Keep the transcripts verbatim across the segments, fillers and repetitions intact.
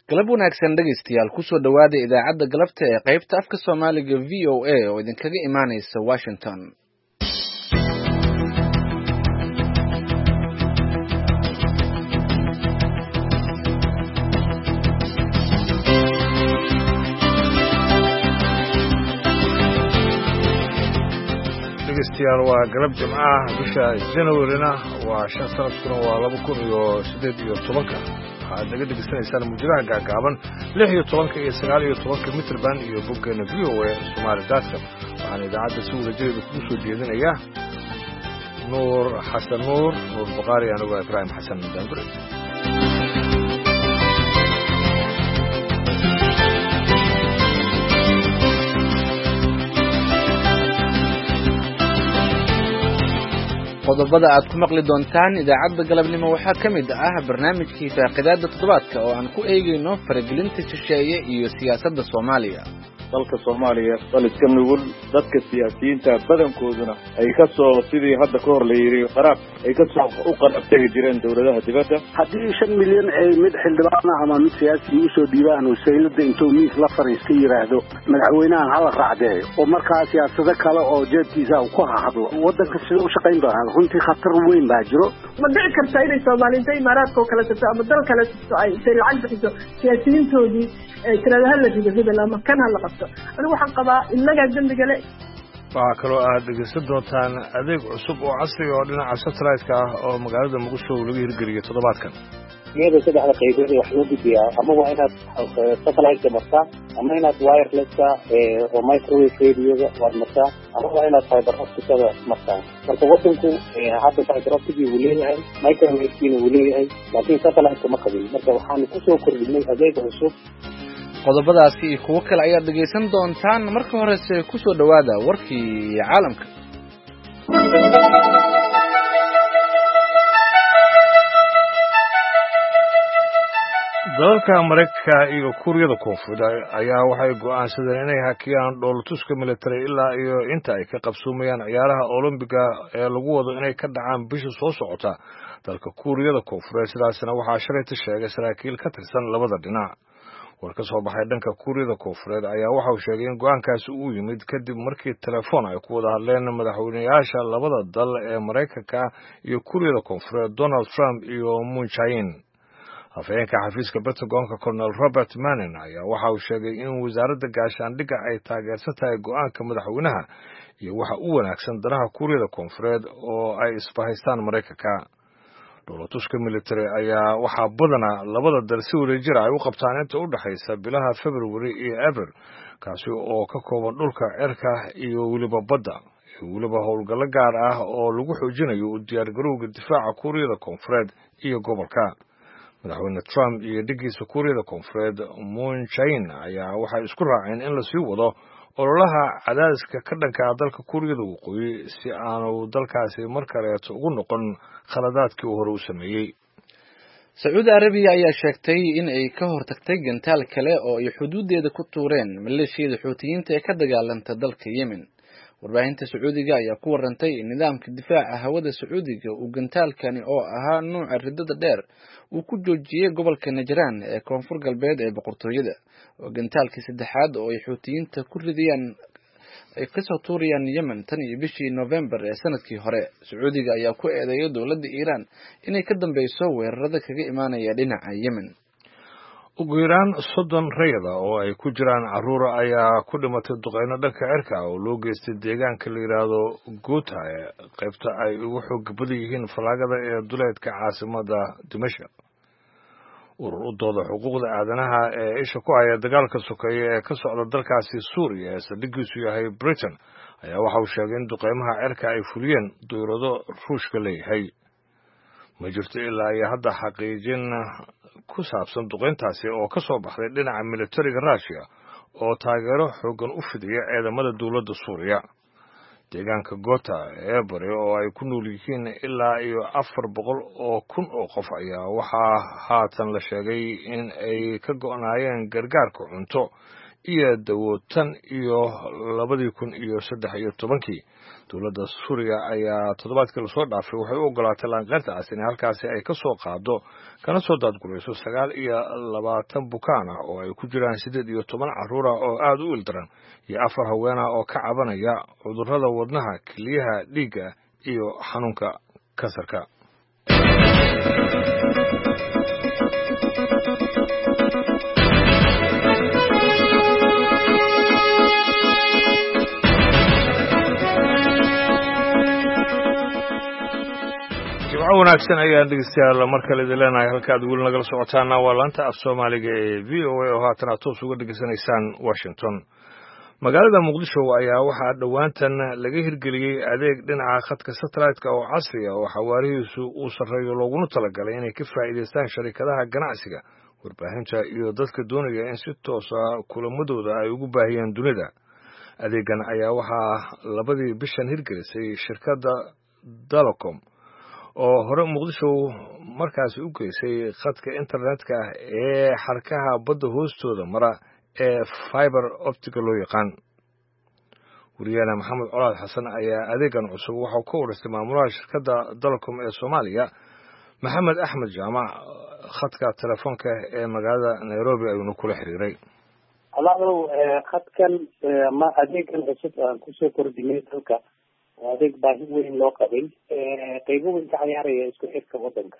galab wanaagsan dhegaystayaal kusoo dhawaada idaacadda galabta ee qaybta afka Soomaaliga V O A oo idinkaga imaanaysa Washington. dhegaystayaal waa galab jimcaha bisha January-na waa shan sanadkuna waa laba kun iyo siddeed iyo tobanka waxaad naga dhegaysanaysaan muujadaha gaagaaban lix iyo tobanka iyo sagaal iyo tobanka mitrband iyo boggeena V O A Somali dot com waxaana idaacadda si wadajireeda kugu soo jeedinaya nuur xasan nuur nuur baqaari anigu ibraahim xasan daanbure qodobada aad ku maqli doontaan idaacadda galabnimo waxaa ka mid ah barnaamijkii faaqidaada toddobaadka oo aan ku eegayno faragelinta shisheeye iyo siyaasadda Soomaaliya. dalka Soomaaliya dalka nugul dadka siyaasiyiinta badankooduna ay ka soo sidii hadda ka hor la yiri qaraab ay ka soo u qarabtay jireen dawladaha dibadda haddii shan milyan ay mid xildhibaan ama mid siyaasi u soo diibaan oo saylada intuu miis la fariisto yiraahdo madaxweynahan hala raacdeeyo oo markaa siyaasado kale oo jeedkiisa uu ku hadlo wadanka sidoo u shaqayn doonaa runtii khatar weyn baa jiro ma dhici karta inay Soomaaliyeed imaaraadka kala tato ama dal kale tato ay lacag bixiso siyaasiyiintoodii ay tirada la diiday lama kan hala qabto anigu waxaan qabaa inaga dambiga le waxaa kaloo aad dhegeysan doontaan adeeg cusub oo casri oo dhinaca satellite-ka ah oo magaalada Muqdisho laga hirgeliyay toddobaadkan iyada saddexda qaybood wax loo gudbiyaa ama waa inaad satellite-ka martaa ama inaad wireless-ka oo microwave radio-ga waad martaa ama waa inaad fiber optic-ka martaa marka wadanku hadda fiber optic-ga uu leeyahay microwave-kiina uu leeyahay laakiin satellite-ka ma qabin marka waxaan ku soo kordhinay adeeg cusub qodobadaasi iyo kuwo kale ayaad dhegaysan doontaan marka horese ku soo dhawaada warkii caalamka. dalalka Mareykanka iyo Kuuriyada Koonfureed ayaa waxay go'aansadeen inay hakiyaan dhoolatuska military ilaa iyo inta ay ka qabsoomayaan ciyaaraha Olympiga ee lagu wado inay ka dhacaan bisha soo socota dalka Kuuriyada Koonfureed sidaasna waxaa shalayta sheegay saraakiil ka tirsan labada dhinac. war ka soo baxay dhanka Kuuriyada Koonfureed ayaa waxa uu sheegay in go'aankaasi uu yimid kadib markii telefoon ay ku wada hadleen madaxweynayaasha labada dal ee Mareykanka iyo Kuuriyada Koonfureed Donald Trump iyo Moon Jae-in. afhayeenka xafiiska Pentagon-ka Colonel Robert Manning ayaa waxa uu sheegay in wasaaradda gaashaandhigga ay taageersan tahay go'aanka madaxweynaha iyo waxa u wanaagsan danaha Kuuriyada Koonfureed oo ay isbahaystaan Mareykanka. dowlatuska military ayaa waxaa badanaa labada dal si wadajir ay u qabtaan inta u dhaxaysa bilaha February iyo April kaasi oo ka kooban dhulka cirka iyo weliba badda iyo weliba howlgallo gaar ah oo lagu xoojinayo u diyaargarowga difaaca Kuuriyada Koonfureed iyo gobolka. madaxweyne Trump iyo dhigiisa Kuuriyada Koonfureed Moon Jae-in ayaa waxay isku raaceen in la sii wado ololaha cadaadiska ka dhanka ah dalka Kuuriyada Waqooyi si aanu dalkaasi mar kaleeto ugu noqon khaladaadkii uu hore u sameeyey. Sacuudi Arabiya ayaa sheegtay in ay ka hortagtay gantaal kale oo ay xuduudeeda ku tuureen maleeshiyada Xuutiyiinta ee ka dagaalanta dalka Yemen. warbaahinta Sacuudiga ayaa ku warantay in nidaamka difaaca hawada Sacuudiga uu gantaalkani oo ahaa nooca ridada dheer uu ku joojiyay gobolka Najraan ee koonfur galbeed ee boqortooyada oo gantaalkii saddexaad oo ay Xuutiyiinta ku ridiyaan ay ka soo tuuriyaan Yemen tan iyo bishii November ee sanadkii hore. Sacuudiga ayaa ku eedeeyay dowladda Iiraan inay ka dambeyso weerarada kaga imaanaya dhinaca Yemen. ugu yaraan soddon rayada oo ay ku jiraan carruur ayaa ku dhimatay duqeyno dhanka cirka oo loo geystay deegaanka la yiraahdo Ghouta ee qaybta ay ugu xoog badan yihiin falaagada ee duleedka caasimada Dimashq. urur u dooda xuquuqda aadanaha ee isha ku haya dagaalka sokeeye ee ka socda dalkaasi Suuriya ee saldhigiisu yahay Britain ayaa waxa uu sheegay in duqeymaha cirka ay fuliyeen dowlado Ruushka leeyahay. ma jirto ilaa iyo hadda xaqiijin ku saabsan duqeyntaasi oo ka soo baxday dhinaca militariga Russia oo taageero xoogan u fidiya ciidamada dowladda Suuriya. deegaanka Ghouta ee bari oo ay ku nool yihiin ilaa iyo afar boqol oo kun oo qof ayaa waxaa haatan la sheegay in ay ka go'naayeen gargaarka cunto iyo dawotan iyo labadii kun iyo saddex iyo tobankii dowladda suuriya ayaa toddobaadkii lasoo dhaafay waxay u ogolaatay laanqeyrtaas in halkaasi ay ka soo qaado kana soo daadgurayso sagaal iyo labaatan bukaan ah oo ay ku jiraan siddeed iyo toban carruur ah oo aada u ildaran iyo afar haween ah oo ka cabanaya cudurrada wadnaha keliyaha dhiigga iyo xanuunka kansarka. wanaagsan ayaan dhegeystayaal mar kale idin leenahay halka aad weli nagala socotaana waa laanta af soomaaliga ee v o a oo haatan aad toos uga dhegeysanaysaan washington. magaalada muqdisho ayaa waxaa dhowaantan laga hirgeliyey adeeg dhinaca khadka satellite-ka oo casri ah oo xawaarihiisu uu sarreeyo looguna talagalay inay ka faa'iidaystaan sharikadaha ganacsiga warbaahinta iyo dadka doonaya in si toosa kulamadooda ay ugu baahiyaan dunida. adeegan ayaa waxaa labadii bishan hirgelisay shirkadda Dalacom oo hore muqdisho markaasi u geysay khadka internetka ah ee xarkaha badda hoostooda mara ee fiber optiga loo yaqaan. wariyaana maxamed colaad xasan ayaa adeegan cusub waxau ka wareystay maamulaha shirkadda Dalacom ee Soomaaliya maxamed axmed jaamac khadka telefoonka ee magaalada Nairobi ayuuna kula xiriiray. alaalow khadkan ma adeegan cusub aan kusoo kordhinay dalka adeeg baahi weyn loo qabay qaybo weyn ka ciyaaraya isku xidhka wadanka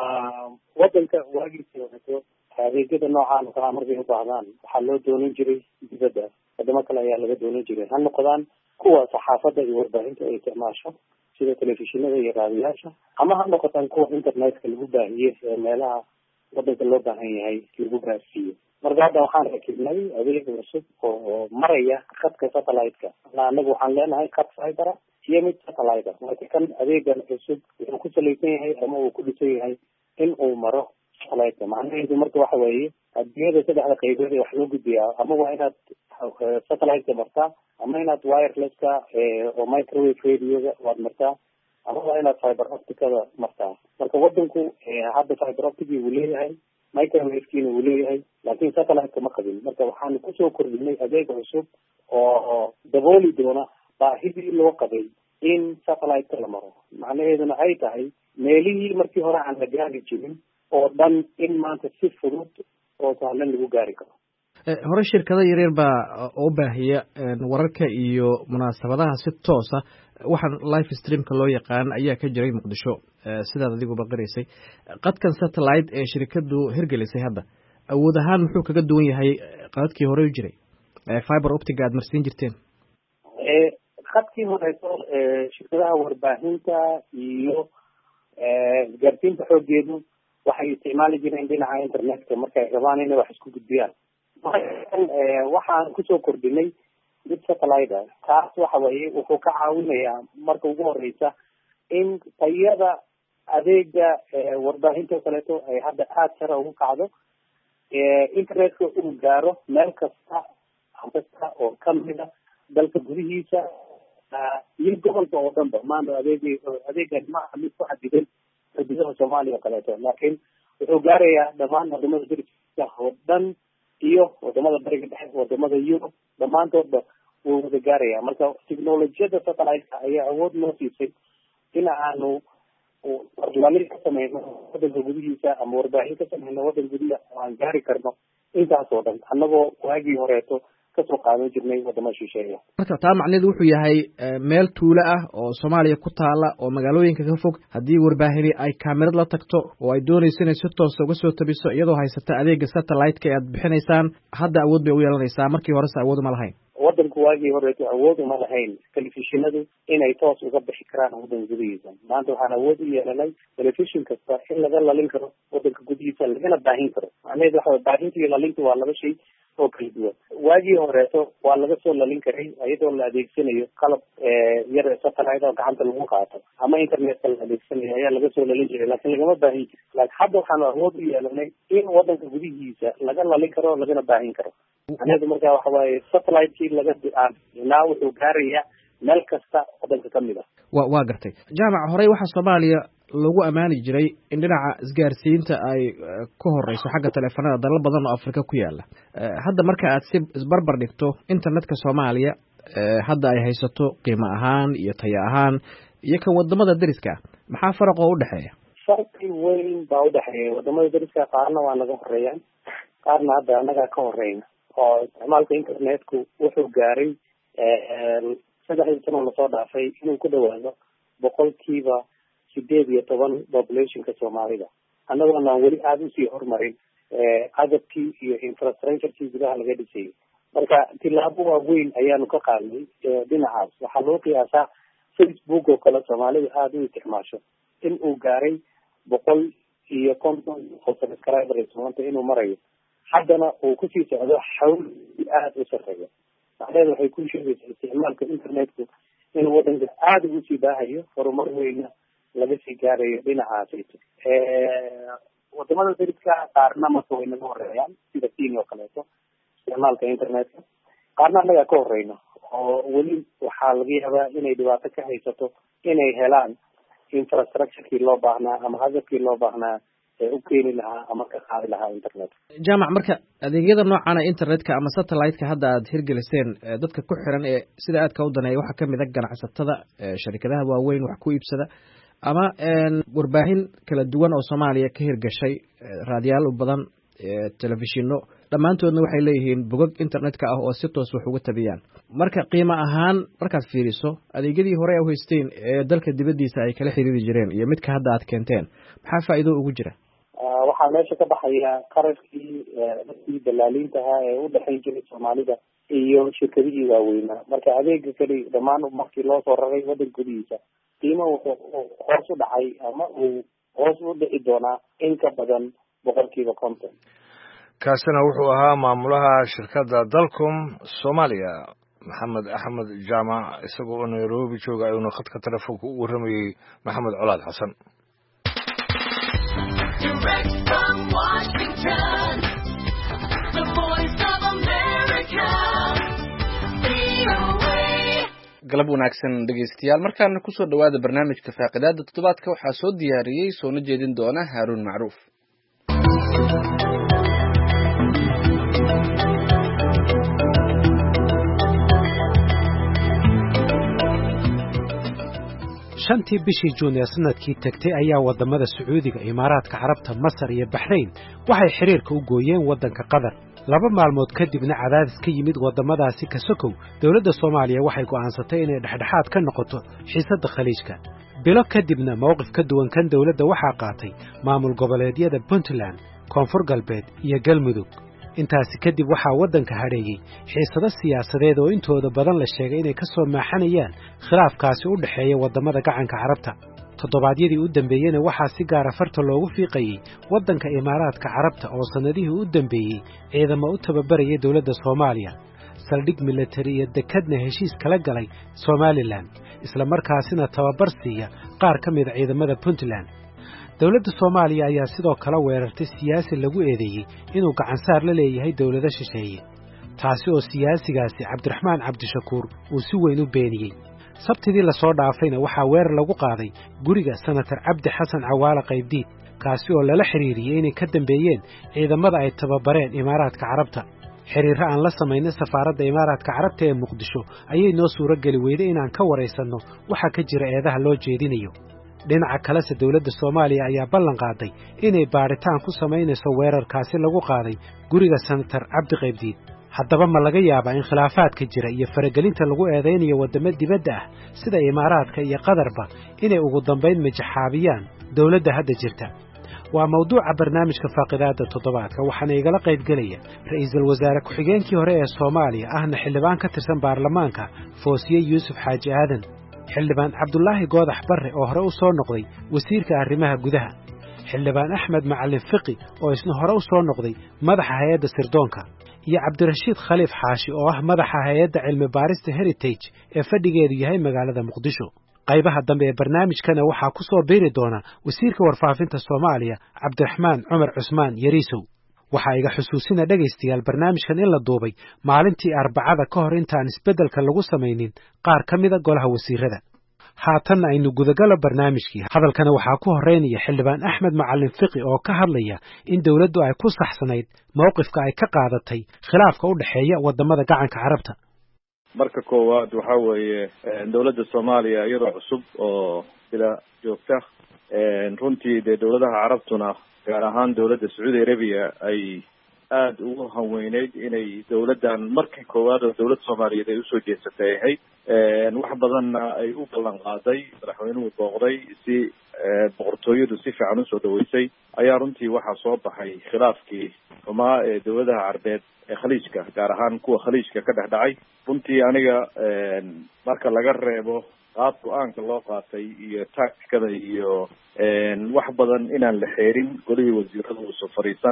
wadanka waagiisii horeto adeegyada noocaan oo kalaa markay u baahdaan waxaa loo doonan jiray dibadda wadamo kale ayaa laga doonan jiray ha noqdaan kuwa saxaafadda iyo warbaahinta ay isticmaasho sida telefishinada iyo raadiyaasha ama ha noqotaan kuwa internetka lagu baahiye ee meelaha wadanka loo baahan yahay lagu gaarsiiyo. marka hadda waxaan rakibnay adeeg cusub oo maraya khadka satellite-ka anagu waxaan leenahay khad fiber iyo mid satellite marka kan adeegan cusub wuxuu ku salaysan yahay ama uu ku dhisan yahay in uu maro satellite macnaheedu marka waxa weeye adduunyada saddexda qaybood ee wax loo gudbiyaa ama waa inaad satellite martaa ama inaad wireless-ka oo microwave radio-ga waad martaa ama waa inaad fiber optic-ada martaa. marka wadanku hadda fiber optic uu leeyahay microwave-kiina uu leeyahay laakiin satellite-ka ma qabin. marka waxaanu kusoo kordhinay adeeg cusub oo dabooli doona baahidii loo qabay in satellite-ka la maro macnaheeduna ay tahay meelihii markii hore aan la gaari jirin oo dhan in maanta si fudud oo sahlan lagu gaari karo. hore shirkado yaryar baa u baahiya wararka iyo munaasabadaha si toosa waxaan live streamka loo yaqaan ayaa ka jiray muqdisho sidaad adiguba qiraysay. qadkan satellite ee shirkadu hirgelisay hadda awood ahaan muxuu kaga duwan yahay qadadkii hore u jiray fiber optic aad marsiin jirteen? khadkii horeeto shirkadaha warbaahinta iyo gaarsiinta xoogeedu waxay isticmaali jireen dhinaca internetka markay rabaan inay wax isku gudbiyaan. waxaan kusoo kordhinay mid satellite ah kaas waxa weeye wuxuu ka caawinayaa marka ugu horeysa in tayada adeega warbaahinta oo kaleeto ay hadda aada sare ugu kacdo internetka uu gaaro meel kasta kasta oo kamida dalka gudihiisa iyo gobolka oo dhanba maanta adeeg adeegan maaha mid ku xadidan xuduudaha Soomaaliya oo kaleeto laakiin wuxuu gaarayaa dhammaan wadamada dariska oo dhan iyo wadamada bariga dhexe wadamada Yurub dhammaantoodba wuu wada gaarayaa. marka teknolojiyada satellite ayaa awood noo siisay in aanu warlaalin ka sameyno wadanka gudihiisa ama warbaahin ka sameyno wadanka gudihiisa aan gaari karno intaas oo dhan annagoo waagii horeeto kasoo qaadan jirnay wadamo shisheeya. marka taa macnaheedu wuxuu yahay meel tuulo ah oo Soomaaliya ku taala oo magaalooyinka ka fog haddii warbaahini ay kaamirad la tagto oo ay doonayso inay si toos uga soo tabiso iyadoo haysata adeega satellite-ka ee aad bixinaysaan hadda awood bay u yeelanaysaa markii horese awood uma lahayn. wadanku waagii horeeto awood uma lahayn telefishinadu inay toos uga bixi karaan wadanka gudihiisa. maanta waxaan awood u yeelanay telefishin kasta in laga lalin karo wadanka gudihiisa lagana baahin karo. macnaheedu waxa baahinta iyo lalinta waa laba shay oo kala duwan. waagii horeeto waa laga soo lalin karay iyadoo la adeegsanayo qalab yar satellite oo gacanta lagu qaato ama internetka la adeegsanayo ayaa laga soo lalin jiray laakiin lagama baahin jirin. laakiin hadda waxaan awood u yeelanay in wadanka gudihiisa laga lalin karo lagana baahin karo. macnaheedu marka waxa waaye satellite-kii laga ilaa wuxuu gaarayaa meel kasta wadanka kamid ah. wa waa gartay jaamac horey waxaa Soomaaliya lagu ammaani jiray in dhinaca isgaarsiinta ay ka horeyso xagga taleefanada dalal badan oo Afrika ku yaala hadda marka aad si isbarbar dhigto internetka Soomaaliya hadda ay haysato qiimo ahaan iyo tayo ahaan iyo kan wadamada dariska maxaa faraq oo u dhaxeeya farqi weyn baa u dhaxeeya wadamada dariska qaarna waa naga horeeyaan qaarna hadda anaga ka horeyna oo isticmaalka internetku wuxuu gaaray saddex sano la soo dhaafay inuu ku dhawaado boqolkiiba sideed iyo toban populationka Soomaalida annaguna weli aad u sii horumarin agabkii iyo infrastructure-kii gudaha laga dhisay marka tilaabo waaweyn ayaanu ka qaadnay dhinacaas waxaa loo qiyaasaa Facebook oo kale Soomaalida aad u isticmaasho in uu gaaray boqol iyo konton oo subscribers maanta inuu marayo haddana uu ku sii socdo xawl aad u sarreeya macnaheedu waxay ku sheegaysaa isticmaalka internetku inuu wadanka aad ugu sii baahayo horumar weyna laga sii gaarayo dhinacaas wadamada dariska qaarna marka way naga horeeyaan sida Kenya oo kaleeto isticmaalka internetka qaarna anaga ka horeyno oo weli waxaa laga yaabaa inay dhibaato ka haysato inay helaan infrastructure-kii loo baahnaa ama agabkii loo baahnaa ee u keeni lahaa ama ka qaadi lahaa internet jaamac marka adeegyada noocan internetka ama satellite-ka hadda aad hirgeliseen dadka ku xiran ee sida aadka u daneeya waxaa kamid ah ganacsatada shirkadaha waaweyn wax ku iibsada ama warbaahin kala duwan oo Soomaaliya ka hirgashay raadiyaal u badan telefishino dhammaantoodna waxay leeyihiin bogag internetka ah oo si toos wax uga tabiyaan marka qiimo ahaan markaad fiiriso adeegyadii hore u haysteen ee dalka dibadiisa ay kala xiriiri jireen iyo midka hadda aad keenteen maxaa faa'iido ugu jira waxaa meesha ka baxaya qarashkii dadkii dalaaliinta ahaa ee u dhexayn jiray Soomaalida iyo shirkadihii waaweynaa marka adeega kale dhammaan markii loo soo raray wadan gudihiisa qiimo wuxuu hoos u dhacay ama uu hoos u dhici doonaa in ka badan boqolkiiba konton kaasina wuxuu ahaa maamulaha shirkadda Dalcom Soomaaliya Maxamed Axmed Jaamac isagoo Nairobi jooga ayuuna khadka telefoonka u waramayay Maxamed Colaad Xasan galab wanaagsan dhegeystayaal markaana ku soo dhawaada barnaamijka faaqidaada toddobaadka waxaa soo diyaariyey soona jeedin doona Haaruun Macruuf shantii bishii Juun ee sanadkii tagtay ayaa wadamada Sacuudiga, Imaaraadka Carabta, Masar iyo Bahrain waxay xiriirka u gooyeen wadanka Qatar laba maalmood kadibna cadaadis ka yimid wadamadaasi ka sokow dawladda Soomaaliya waxay go'aansatay inay dhexdhexaad ka noqoto xiisadda khaliijka bilo kadibna mowqif ka duwan kan dawladda waxaa qaatay maamul goboleedyada Puntland, Koonfur Galbeed iyo Galmudug intaasi kadib waxaa wadanka hareeyay xiisado siyaasadeed oo intooda badan la sheegay inay ka soo maaxanayaan khilaafkaasi u dhaxeeya wadamada gacanka Carabta toddobaadyadii u dambeeyayna waxaa si gaar ah farta loogu fiiqayay wadanka Imaaraadka Carabta oo sanadihii u dambeeyay ciidamo u tababarayay dawladda Soomaaliya saldhig military iyo dekadna heshiis kala galay Somaliland isla markaasina tababar siiya qaar ka mid ah ciidamada Puntland dawladda Soomaaliya ayaa sidoo kale weerartay siyaasi lagu eedeeyay inuu gacan saar la leeyahay dawladda shisheeye taasi oo siyaasigaasi Cabdiraxmaan Cabdishakuur uu si weyn u beeniyay sabtidii la soo dhaafayna waxaa weerar lagu qaaday guriga senator Cabdi Xasan Cawaale Qaybdiid kaasi oo lala xiriiriyay inay ka dambeeyeen ciidamada ay tababareen Imaaraadka Carabta xiriir aan la sameeyay safaaradda Imaaraadka Carabta ee Muqdisho ayay noo suuro gali weyday inaan ka wareysanno waxa ka jira eedaha loo jeedinayo dhinaca kale se dawladda Soomaaliya ayaa ballan qaaday inay baaritaan ku sameynayso weerarkaasi lagu qaaday guriga senator Cabdi Qaybdiid haddaba ma laga yaabaa in khilaafaadka jira iyo faragelinta lagu eedeynayo wadamo dibadda ah sida Imaaraadka iyo Qatarba inay ugu dambeyn majaxaabiyaan dawladda hadda jirta waa mawduuca barnaamijka faaqidaada toddobaadka waxaana igala qayb galaya ra'iisul wasaare ku-xigeenkii hore ee Soomaaliya ahna xildhibaan ka tirsan baarlamaanka Foosiye Yuusuf Xaaji Aadan xildhibaan Cabdullaahi Goodax Barre oo hore u soo noqday wasiirka arrimaha gudaha xildhibaan Axmed Macalin Fiqi oo isna hore u soo noqday madaxa hay'adda sirdoonka iyo Cabdirashiid Khaliif Xaashi oo ah madaxa hay'adda cilmi baarista Heritage ee fadhigeedu yahay magaalada Muqdisho qaybaha dambe ee barnaamijkana waxaa ku soo biiri doona wasiirka warfaafinta Soomaaliya Cabdiraxmaan Cumar Cusmaan Yariisow waxaa iga xusuusina dhagaystayaal barnaamijkan in la duubay maalintii Arbacada ka hor intaan isbeddelka lagu samaynin qaar ka mid ah golaha wasiirada haatanna aynu gudagalo barnaamijkii hadalkana waxaa ku horeynaya xildhibaan axmed macalin fiqi oo ka hadlaya in dowladdu ay ku saxsanayd mowqifka ay ka qaadatay khilaafka u dhexeeya wadamada gacanka carabta. marka koowaad waxa weeye dowladda Soomaaliya iyadoo cusub oo bila joogta runtii de dowladaha carabtuna gaar ahaan dowladda Saudi Arabia ay aad ugu haweeneyd inay dowladdan markii koowaad oo dowladda Soomaaliyeed ay u soo jeesatay ahayd wax badanna ay u ballan qaaday madaxweynuhu booqday si boqortooyadu si fiican u soo dhaweysay ayaa runtii waxaa soo baxay khilaafkii xumaa ee dowladaha carbeed ee khaliijka gaar ahaan kuwa khaliijka ka dhex dhacay runtii aniga marka laga reebo qaab go-aanka loo qaatay iyo tacticada iyo wax badan inaan la xeerin golihii wasiirada uuso fariisan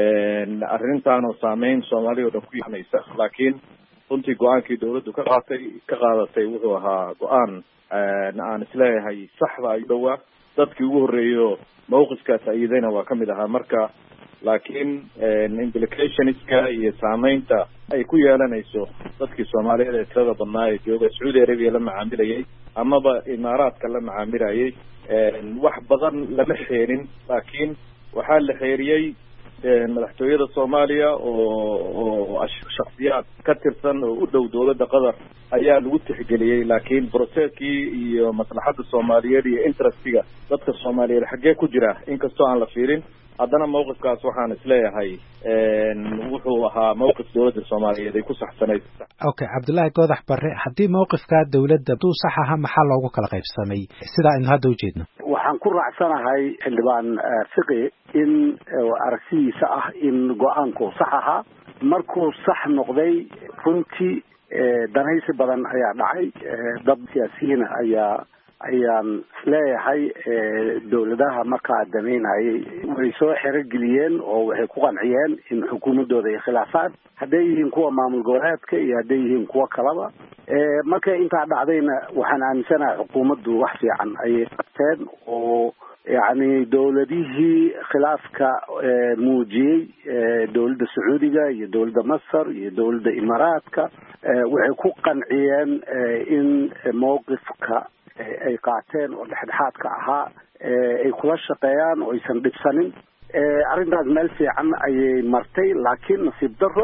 arrintan oo saameyn Soomaaliya oo dhan ku yeelanaysa laakiin runtii go-aankii dowladdu ka qaatay ka qaadatay wuxuu ahaa go-aan aan isleeyahay saxda ay dhowaa dadkii ugu horreeyo mawqifkaas ayadayna waa kamid ahaa marka laakiin implicationska iyo saameynta ay ku yeelanayso dadkii Soomaaliyeed ee tirada badnaa ee jooga Saudi Arabia la macaamilayay amaba Imaaraadka la macaamilayay wax badan lama xeerin laakiin waxaa la xeeriyay madaxtooyada Soomaaliya oo shakhsiyaad ka tirsan oo u dhow dowladda Qatar ayaa lagu tixgeliyay laakiin processkii iyo maslaxadda Soomaaliyeed iyo interestiga dadka Soomaaliyeed xagee ku jira inkastoo aan la fiirin haddana mowqifkaas waxaan isleeyahay wuxuu ahaa mowqif dowladda Soomaaliyeed ay ku saxsanayd. Okay, Cabdullaahi Goodax Barre, haddii mowqifka dowladda duu sax aha maxaa loogu kala qaybsamay sida aynu hadda u jeedno? waxaan ku raacsanahay xildhibaan fiqi in aragtidiisa ah in go-aanku sax ahaa markuu sax noqday runtii danaysi badan ayaa dhacay dad siyaasiyiin ayaa ayaan isleeyahay dowladaha markaa damaynayay way soo xerogeliyeen oo waxay ku qanciyeen in xukuumadooda ay khilaafaan hadday yihiin kuwa maamul goboleedka iyo hadday yihiin kuwa kalaba markay intaa dhacdayna waxaan aaminsanahay xukuumaddu wax fiican ayay qabteen oo yacni dowladihii khilaafka muujiyey dowladda Sacuudiga iyo dowladda Masar iyo dowladda Imaaraadka waxay ku qanciyeen in mowqifka ay qaateen oo dhexdhexaadka ahaa ay kula shaqeeyaan oo aysan dhibsanin arrintaas meel fiican ayay martay laakiin nasiib darro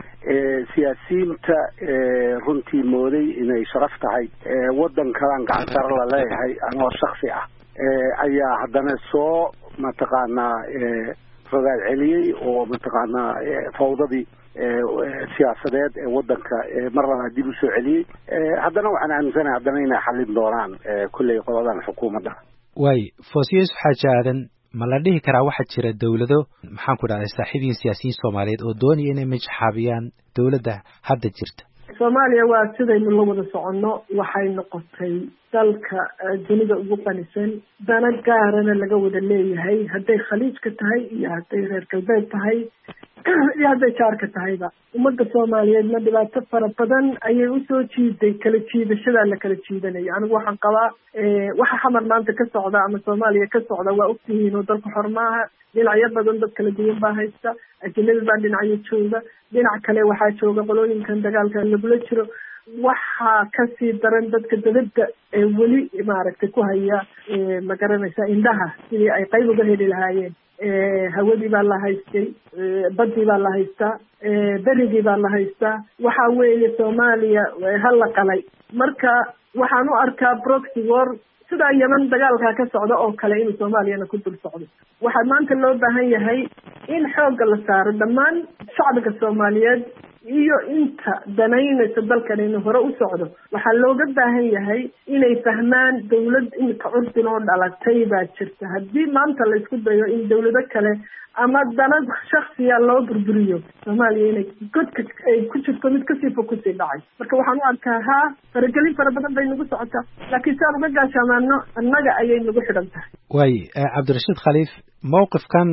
siyaasiyiinta runtii mooday inay sharaf tahay waddan kalaan gacan sare la leeyahay anoo shaksi ah ayaa haddana soo mataqaanaa rogaad celiyey oo mataqaanaa fawdadii siyaasadeed ee waddanka mar labaad dib u soo celiyey haddana waxaan aaminsanahay haddana inay xallin doonaan kulley qoladan xukuumadda. waay Foosiye Xaaji Aadan ma la dhihi karaa waxaa jira dowlado maxaan ku dhahday saaxiibiin siyaasiyiin Soomaaliyeed oo doonaya inay majxaabiyaan dowladda hadda jirta? Soomaaliya waa sidaynu la wada soconno waxay noqotay dalka dunida ugu qanisan dana gaarana laga wada leeyahay hadday khaliijka tahay iyo hadday reer galbeed tahay iyo hadday jaarka tahayba ummadda Soomaaliyeedna dhibaato fara badan ayay u soo jiiday kala jiidashada la kala jiidanayo anigu waxaan qabaa waxa xamar maanta ka socda ama Soomaaliya ka socda waa ogtihiin oo dalka xormaaha dhinacyo badan dad kala duwan baa haysta ajnabi baa dhinacyo jooga dhinac kale waxaa jooga qolooyinkan dagaalka lagula jiro waxaa kasii daran dadka dawladda ee weli maaragtay ku haya ma garanaysa indhaha sidii ay qayb uga heli lahaayeen hawadii baa la haystay badii baa la haystaa berigii baa la haystaa waxa weeye Soomaaliya hal la qalay marka waxaan u arkaa proxy war sida Yemen dagaalka ka socda oo kale in Soomaaliyana ku dul socdo waxa maanta loo baahan yahay in xoog la saaro dhammaan shacabka Soomaaliyeed iyo inta danaynaysa dalkan inuu hore u socdo waxa looga baahan yahay inay fahmaan dawlad inta curdin oo dhalatay baa jirta haddii maanta la isku dayo in dawlado kale ama dana shakhsiya loo burburiyo Soomaaliya inay godka ay ku jirto mid kasii fog kusii dhacay marka waxaan u arkaa ha faragelin fara badan bay nagu socotaa laakiin si aan uga gaashaamaano annaga ayay nagu xidhan tahay. waay Cabdirashiid Khaliif mowqifkan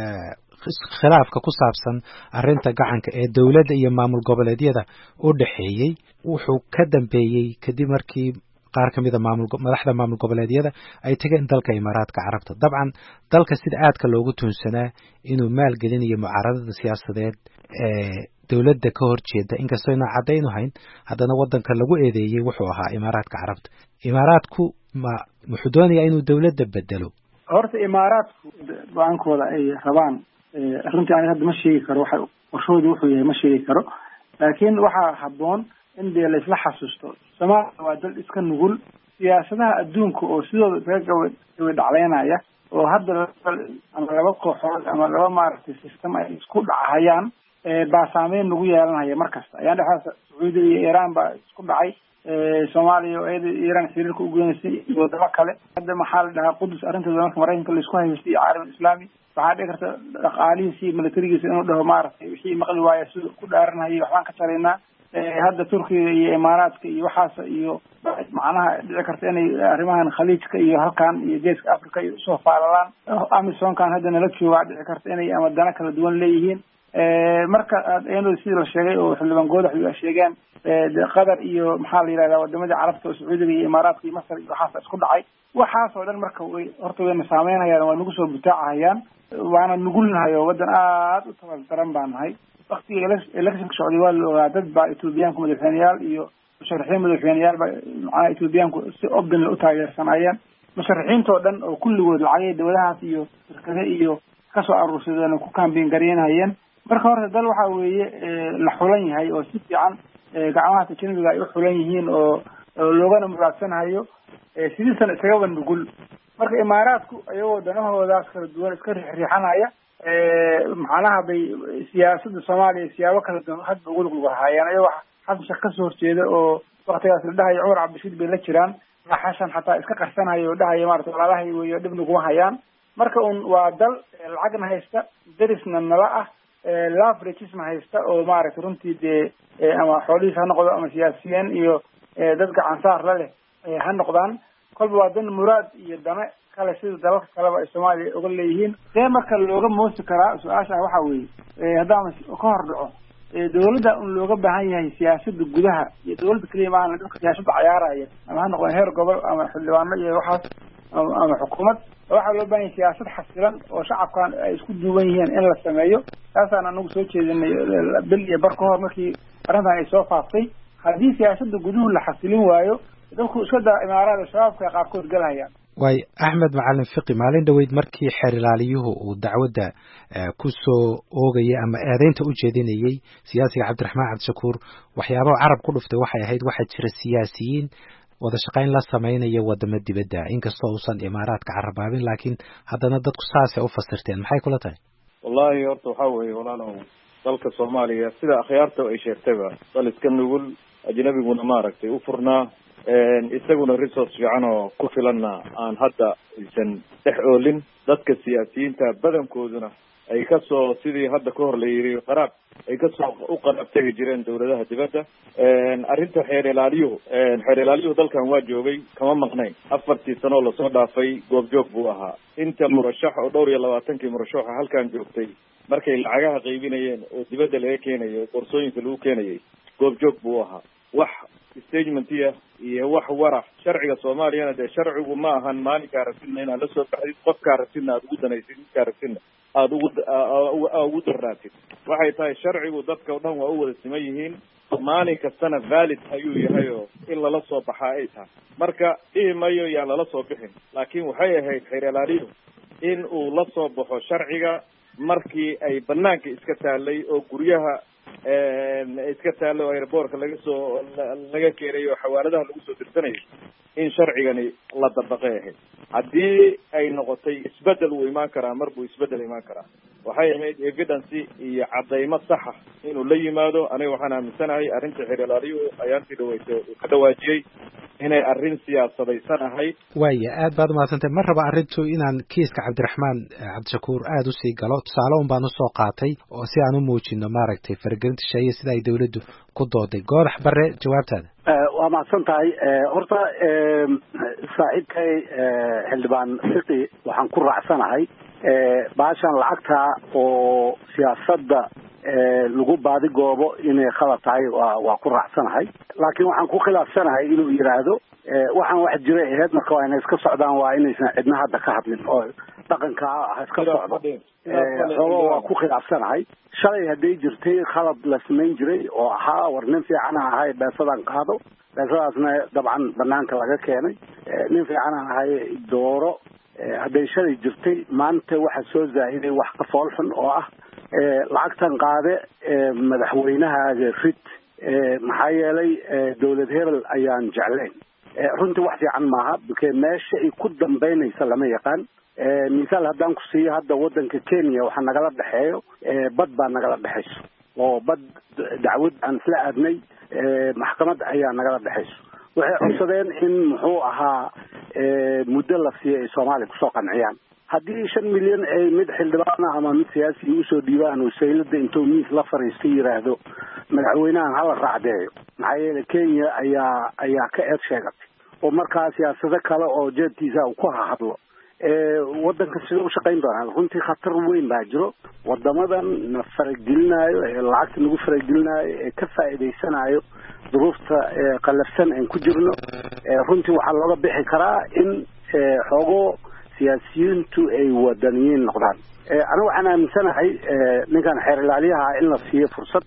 khilaafka ku saabsan arrinta gacanka ee dawladda iyo maamul goboleedyada u dhaxeeyay wuxuu ka dambeeyay kadib markii qaar ka mid a maamul madaxda maamul goboleedyada ay tageen dalka imaaraadka carabta dabcan dalka sida aadka loogu tuunsanaa inuu maalgelinayo mucaaradada siyaasadeed ee dowladda ka horjeeda inkastoo inaan caddayn u hayn haddana waddanka lagu eedeeyey wuxuu ahaa imaaraadka carabta imaaraadku ma wuxuu doonayaa inuu dowladda bedelo horta imaaraadku go-aankooda ay rabaan runtii ani hadda ma sheegi karo waxa qorshooda wuxuu yahay ma sheegi karo laakiin waxaa habboon in dee laisla xasuusto Soomaaliya waa dal iska nugul siyaasadaha adduunka oo sidooda isaga gawa dhacleynaya oo hadda ama laba kooxood ama laba maaragtay system ay isku dhacayaan baa saameyn nagu yeelanaya markasta ayaan dhaxaa Sacuudiga iyo Iiraan baa isku dhacay Soomaaliya oo ay Iiraan xiriirka u goonaysay wadamo kale hadda maxaa la dhahaa Qudus arrinteeda marka Mareykanka la isku haystay caalam islaami waxaa dhici karta dhaqaalihiisa militarigiisa inuu dhaho maaragtay wixii maqli waaya sida ku dhaaranayay waxaan ka taraynaa hadda Turkiga iyo Imaaraadka iyo waxaas iyo macnaha dhici karta inay arrimahan khaliijka iyo halkan iyo geeska Afrika iyo soo faalalaan Amisonkan hadda nala jooga dhici karta inay ama dana kala duwan leeyihiin marka aynu sidii la sheegay oo xildhibaan goodax ay sheegeen Qatar iyo maxaa la yiraahdaa wadamada Carabta oo Sacuudiga iyo Imaaraadka iyo Masar iyo waxaas isku dhacay waxaas oo dhan marka way horta way saameynayaan waa nagu soo butaacayaan waana nugulnahay oo wadan aad u tababaran baan nahay waqtiga election socday waa la ogaa dad baa Ethioopian ku madaxweynayaal iyo musharaxiin madaxweynayaal baa macna Ethioopian ku si open u taageersanayeen musharaxiinta oo dhan oo kulligood lacagay dawladahaas iyo shirkadaha iyo ka soo aruursadeen ku campaign gareynayeen marka hore dal waxa weeye la xulan yahay oo si fiican gacmaha tajribiga ay u xulan yihiin oo loogana muraadsanhayo sidii san isaga nugul marka imaaraadku ayagoo danahoodaas kala duwan iska riixanaya macnaha bay siyaasadda Soomaaliya siyaabo kala duwan hadda ugu lug lahaayeen ayagoo xasan shaqo soo horjeeda oo waqtigaas la dhahayo Umar Cabdishid bay la jiraan xasan xataa iska qarsanayo oo dhahayo maartay walaalahay weeyo dib nagu hayaan marka un waa dal lacagna haysta darisna nala ah leverage ma haysta oo maaragtay runtii dee ama xoolihiis ha noqdo ama siyaasiyiin iyo dad gacan saar la leh ha noqdaan kolba waa dan muraad iyo dana kale sida dalalka kaleba ay Soomaaliya uga leeyihiin see marka looga moosi karaa su-aasha waxa weeye haddaan ka hor dhaco dawladda un looga baahan yahay siyaasadda gudaha iyo dawladda kaliya maahan dadka siyaasadda cayaaraya ama ha noqdaan heer gobol ama xildhibaano iyo waxaas ama xukuumad waxaa loo baahan yahay siyaasad xasilan oo shacabkan ay isku duuban yihiin in la sameeyo taasaan anagu soo jeedinay bil iyo bar ka hor markii arrintan ay soo faaftay haddii siyaasadda guduhu la xasilin waayo dadku iska daa imaaraadka shabaabka qaarkood galhayaan waay Axmed Macalin Fiqi maalin dhaweyd markii xeer ilaaliyuhu uu dacwadda ku soo oogayay ama eedeynta u jeedinayay siyaasiga Cabdiraxmaan Cabdishakuur waxyaabaha carab ku dhuftay waxay ahayd waxa jira siyaasiyiin wada shaqayn la sameynaya wadamo dibadda inkastoo uusan imaaraadka carabaabin laakiin haddana dadku saas ay u fasirteen maxay kula tahay wallahi horta waxa weeye walaalow dalka Soomaaliya sida akhyaarta ay sheegtayba dal iska nugul ajnabiguna maaragtay u furnaa isaguna resource fiican oo ku filanna aan hadda aysan dhex oolin dadka siyaasiyiinta badankooduna ay ka soo sidii hadda ka hor la yiri qaraab ay ka soo u qaraabtay jireen dawladaha dibadda arrinta xeer ilaaliyuhu xeer ilaaliyuhu dalkan waa joogay kama maqnayn afartii sano la soo dhaafay goob joog buu ahaa inta murashax oo dhowr iyo labaatankii murashax halkan joogtay markay lacagaha qaybinayeen oo dibadda laga keenayo qorsooyinka lagu keenayay goob joog buu ahaa wax statementiya iyo wax warax sharciga Soomaaliyana de sharcigu ma ahan maalinka aragtina inaad la soo baxdid qofka aragtina aad ugu danaysid qofka aragtina aad ugu ugu daraatid waxay tahay sharcigu dadka dhan waa u wada siman yihiin maalin kastana valid ayuu yahay oo in lala soo baxaa ay tahay marka iimayo yaa lala soo bixin laakiin waxay ahayd xeer ilaaliyo in uu la soo baxo sharciga markii ay banaanka iska taalay oo guryaha iska taalo airportka laga soo laga keenayo xawaaladaha lagu soo dirtanayo in sharcigani la dabaqay ahayd haddii ay noqotay isbedel uu imaan karaa markuu isbedel imaan karaa waxay ahayd evidence iyo cadaymo saxa inuu la yimaado aniga waxaan aaminsanahay arrinta xeer ilaaliyuhu ayaantii dhaweysay uu ka dhawaajiyey inay arrin siyaasadaysan ahayd waaya aad baad umahadsantay mar raba arrintu inaan kiiska Cabdiraxmaan Cabdishakuur aad u sii galo tusaale un baan u soo qaatay oo si aan u muujino maaragtay faragelinta shayga sida ay dawladdu ku dooday goodax bare jawaabtaada waa mahadsan tahay horta saaxiibkay xildhibaan Fiqi waxaan ku raacsanahay baashan lacagta oo siyaasadda lagu baadi goobo inay khalad tahay waa waa ku raacsanahay laakiin waxaan ku khilaafsanahay inuu yiraahdo waxaan wax jiray ahayd marka waa inay iska socdaan waa inaysan cidna hadda ka hadlin oo dhaqanka ha iska socdo oo waa ku khilaafsanahay shalay hadday jirtay khalad la samayn jiray oo ahaa war nin fiican ahay beesadan qaado beesadaasna dabcan banaanka laga keenay nin fiican ahay dooro hadday shalay jirtay maanta waxa soo zaahiday wax ka fool xun oo ah lacagtan qaade madaxweynahaaga rid maxaa yeelay dowlad hebel ayaan jeclayn runtii wax fiican maaha bikee meesha ay ku dambaynaysa lama yaqaan misaal haddaan ku siiyo hadda waddanka Kenya waxaa nagala dhexeeyo bad baa nagala dhexeyso oo bad dacwad aan isla aadnay maxkamad ayaa nagala dhexeyso waxay codsadeen in muxuu ahaa muddo la siiyo ay Soomaaliya kusoo qanciyaan haddii shan milyan ay mid xildhibaan ama mid siyaasi usoo dhiibaan oo saylada intuu miis la fariisto yiraahdo madaxweynahan hala raacdeeyo maxaa yeelay Kenya ayaa ayaa ka eed sheegatay oo markaa siyaasado kale oo jeedkiisa uu ku hadlo waddanka sidoo u shaqayn doonaa runtii khatar weyn baa jiro wadamadan na faragelinayo ee lacagta nagu faragelinayo ee ka faa'iideysanayo duruufta qalafsan aan ku jirno runtii waxaa looga bixi karaa in xogo siyaasiyiintu ay wadaniyiin noqdaan aniga waxaan aaminsanahay ninkan xeer ilaaliyaha in la siiyo fursad